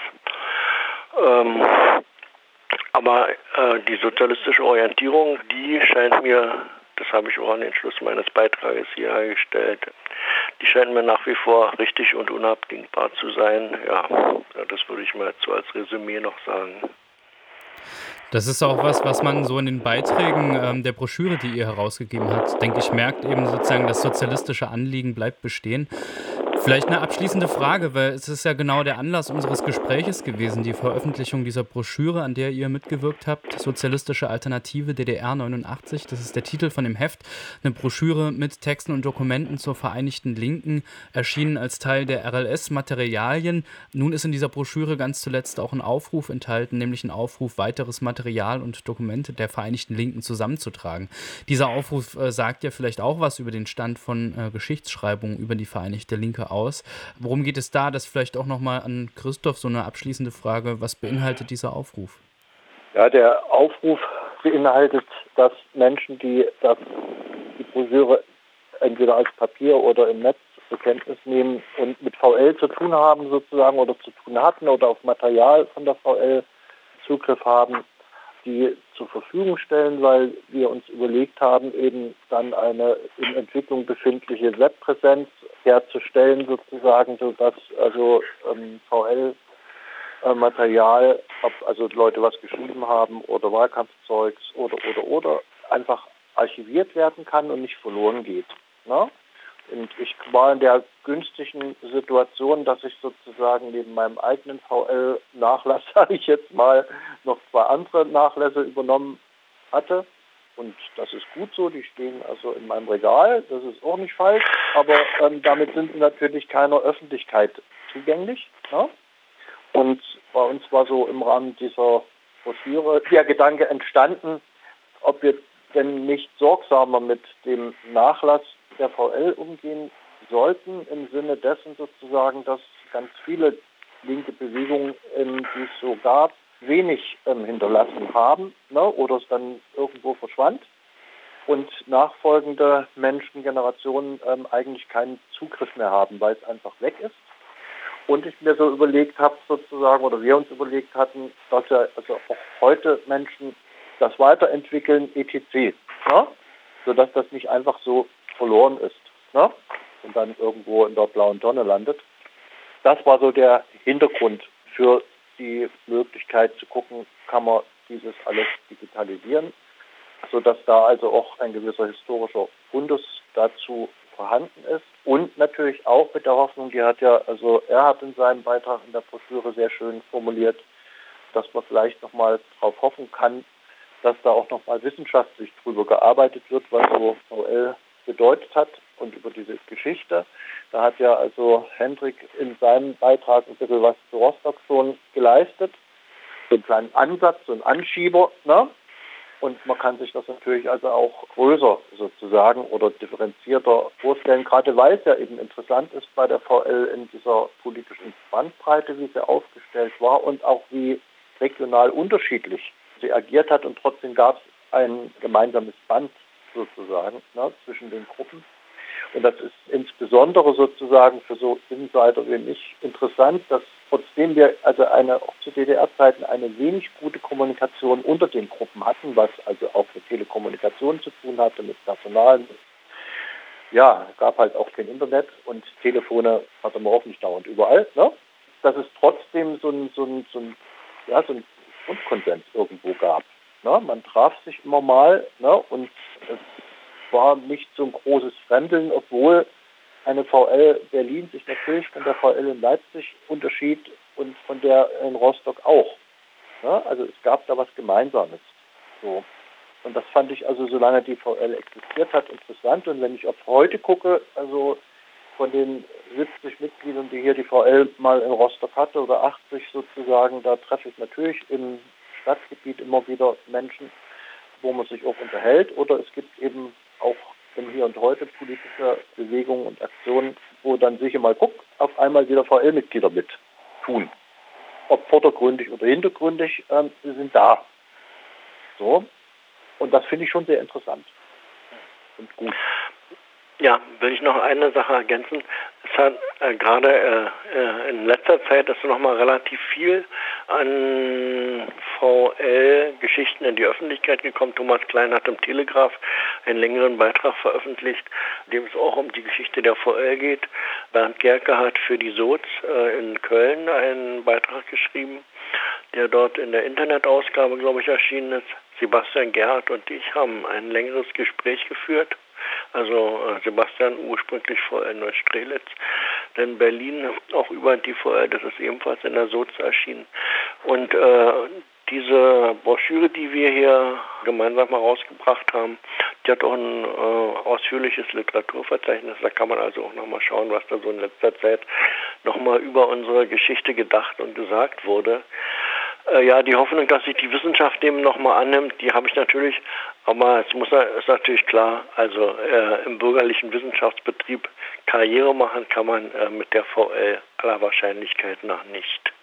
B: Aber die sozialistische Orientierung, die scheint mir, das habe ich auch an den Schluss meines Beitrages hier gestellt, die scheint mir nach wie vor richtig und unabdingbar zu sein. Ja, das würde ich mal jetzt so als Resümee noch sagen.
A: Das ist auch was man so in den Beiträgen der Broschüre, die ihr herausgegeben habt, denke ich, merkt eben sozusagen, das sozialistische Anliegen bleibt bestehen. Vielleicht eine abschließende Frage, weil es ist ja genau der Anlass unseres Gespräches gewesen, die Veröffentlichung dieser Broschüre, an der ihr mitgewirkt habt, Sozialistische Alternative DDR 89, das ist der Titel von dem Heft, eine Broschüre mit Texten und Dokumenten zur Vereinigten Linken, erschienen als Teil der RLS-Materialien. Nun ist in dieser Broschüre ganz zuletzt auch ein Aufruf enthalten, nämlich ein Aufruf, weiteres Material und Dokumente der Vereinigten Linken zusammenzutragen. Dieser Aufruf sagt ja vielleicht auch was über den Stand von Geschichtsschreibung über die Vereinigte Linke aus. Worum geht es da? Das vielleicht auch nochmal an Christoph so eine abschließende Frage. Was beinhaltet dieser Aufruf?
C: Ja, der Aufruf beinhaltet, dass Menschen, die die Broschüre entweder als Papier oder im Netz zur Kenntnis nehmen und mit VL zu tun haben sozusagen oder zu tun hatten oder auf Material von der VL Zugriff haben, die zur Verfügung stellen, weil wir uns überlegt haben, eben dann eine in Entwicklung befindliche Webpräsenz herzustellen sozusagen, sodass also VL-Material, ob also Leute was geschrieben haben oder Wahlkampfzeugs oder einfach archiviert werden kann und nicht verloren geht. Ne? Und ich war in der günstigen Situation, dass ich sozusagen neben meinem eigenen VL-Nachlass, sage ich jetzt mal, noch 2 andere Nachlässe übernommen hatte. Und das ist gut so, die stehen also in meinem Regal, das ist auch nicht falsch, aber damit sind sie natürlich keiner Öffentlichkeit zugänglich. Ne? Und bei uns war so im Rahmen dieser Broschüre der Gedanke entstanden, ob wir denn nicht sorgsamer mit dem Nachlass der VL umgehen sollten, im Sinne dessen sozusagen, dass ganz viele linke Bewegungen, die es so gab, wenig hinterlassen haben, ne, oder es dann irgendwo verschwand und nachfolgende Menschengenerationen eigentlich keinen Zugriff mehr haben, weil es einfach weg ist. Und ich mir so überlegt habe sozusagen, oder wir uns überlegt hatten, dass ja also auch heute Menschen das weiterentwickeln, etc., ne, sodass das nicht einfach so verloren ist, ne, und dann irgendwo in der blauen Tonne landet. Das war so der Hintergrund für die Möglichkeit zu gucken, kann man dieses alles digitalisieren, sodass da also auch ein gewisser historischer Fundus dazu vorhanden ist. Und natürlich auch mit der Hoffnung, er hat in seinem Beitrag in der Broschüre sehr schön formuliert, dass man vielleicht nochmal darauf hoffen kann, dass da auch nochmal wissenschaftlich drüber gearbeitet wird, was so VL bedeutet hat und über diese Geschichte. Da hat ja also Hendrik in seinem Beitrag ein bisschen was zu Rostock schon geleistet. So einen kleinen Ansatz, so einen Anschieber, ne? Und man kann sich das natürlich also auch größer sozusagen oder differenzierter vorstellen, gerade weil es ja eben interessant ist bei der VL in dieser politischen Bandbreite, wie sie aufgestellt war und auch wie regional unterschiedlich sie agiert hat. Und trotzdem gab es ein gemeinsames Band sozusagen, ne, zwischen den Gruppen. Und das ist insbesondere sozusagen für so Insider wie mich interessant, dass trotzdem wir also auch zu DDR-Zeiten eine wenig gute Kommunikation unter den Gruppen hatten, was also auch mit Telekommunikation zu tun hatte, mit Personal. Ja, es gab halt auch kein Internet und Telefone hatte man auch nicht dauernd überall. Ne? Dass es trotzdem so ein Grundkonsens irgendwo gab. Ne? Man traf sich immer mal, ne? Und es war nicht so ein großes Fremdeln, obwohl eine VL Berlin sich natürlich von der VL in Leipzig unterschied und von der in Rostock auch. Ja, also es gab da was Gemeinsames. So. Und das fand ich also, solange die VL existiert hat, interessant. Und wenn ich auf heute gucke, also von den 70 Mitgliedern, die hier die VL mal in Rostock hatte, oder 80 sozusagen, da treffe ich natürlich im Stadtgebiet immer wieder Menschen, wo man sich auch unterhält. Oder es gibt eben auch im Hier und Heute politische Bewegungen und Aktionen, wo dann sicher mal auf einmal wieder VL-Mitglieder mit tun. Ob vordergründig oder hintergründig, sie sind da. So. Und das finde ich schon sehr interessant und gut.
B: Ja, will ich noch eine Sache ergänzen. Es hat gerade in letzter Zeit ist noch mal relativ viel an VL-Geschichten in die Öffentlichkeit gekommen. Thomas Klein hat im Telegraph einen längeren Beitrag veröffentlicht, in dem es auch um die Geschichte der VL geht. Bernd Gerke hat für die SOZ in Köln einen Beitrag geschrieben, der dort in der Internetausgabe, glaube ich, erschienen ist. Sebastian Gerhardt und ich haben ein längeres Gespräch geführt. Also Sebastian ursprünglich VL Neustrelitz, in Berlin auch über die VL, das ist ebenfalls in der SOZ erschienen. Und diese Broschüre, die wir hier gemeinsam herausgebracht haben, die hat auch ein ausführliches Literaturverzeichnis. Da kann man also auch nochmal schauen, was da so in letzter Zeit nochmal über unsere Geschichte gedacht und gesagt wurde. Ja, die Hoffnung, dass sich die Wissenschaft dem nochmal annimmt, die habe ich natürlich, aber ist natürlich klar, also im bürgerlichen Wissenschaftsbetrieb Karriere machen kann man mit der VL aller Wahrscheinlichkeit nach nicht.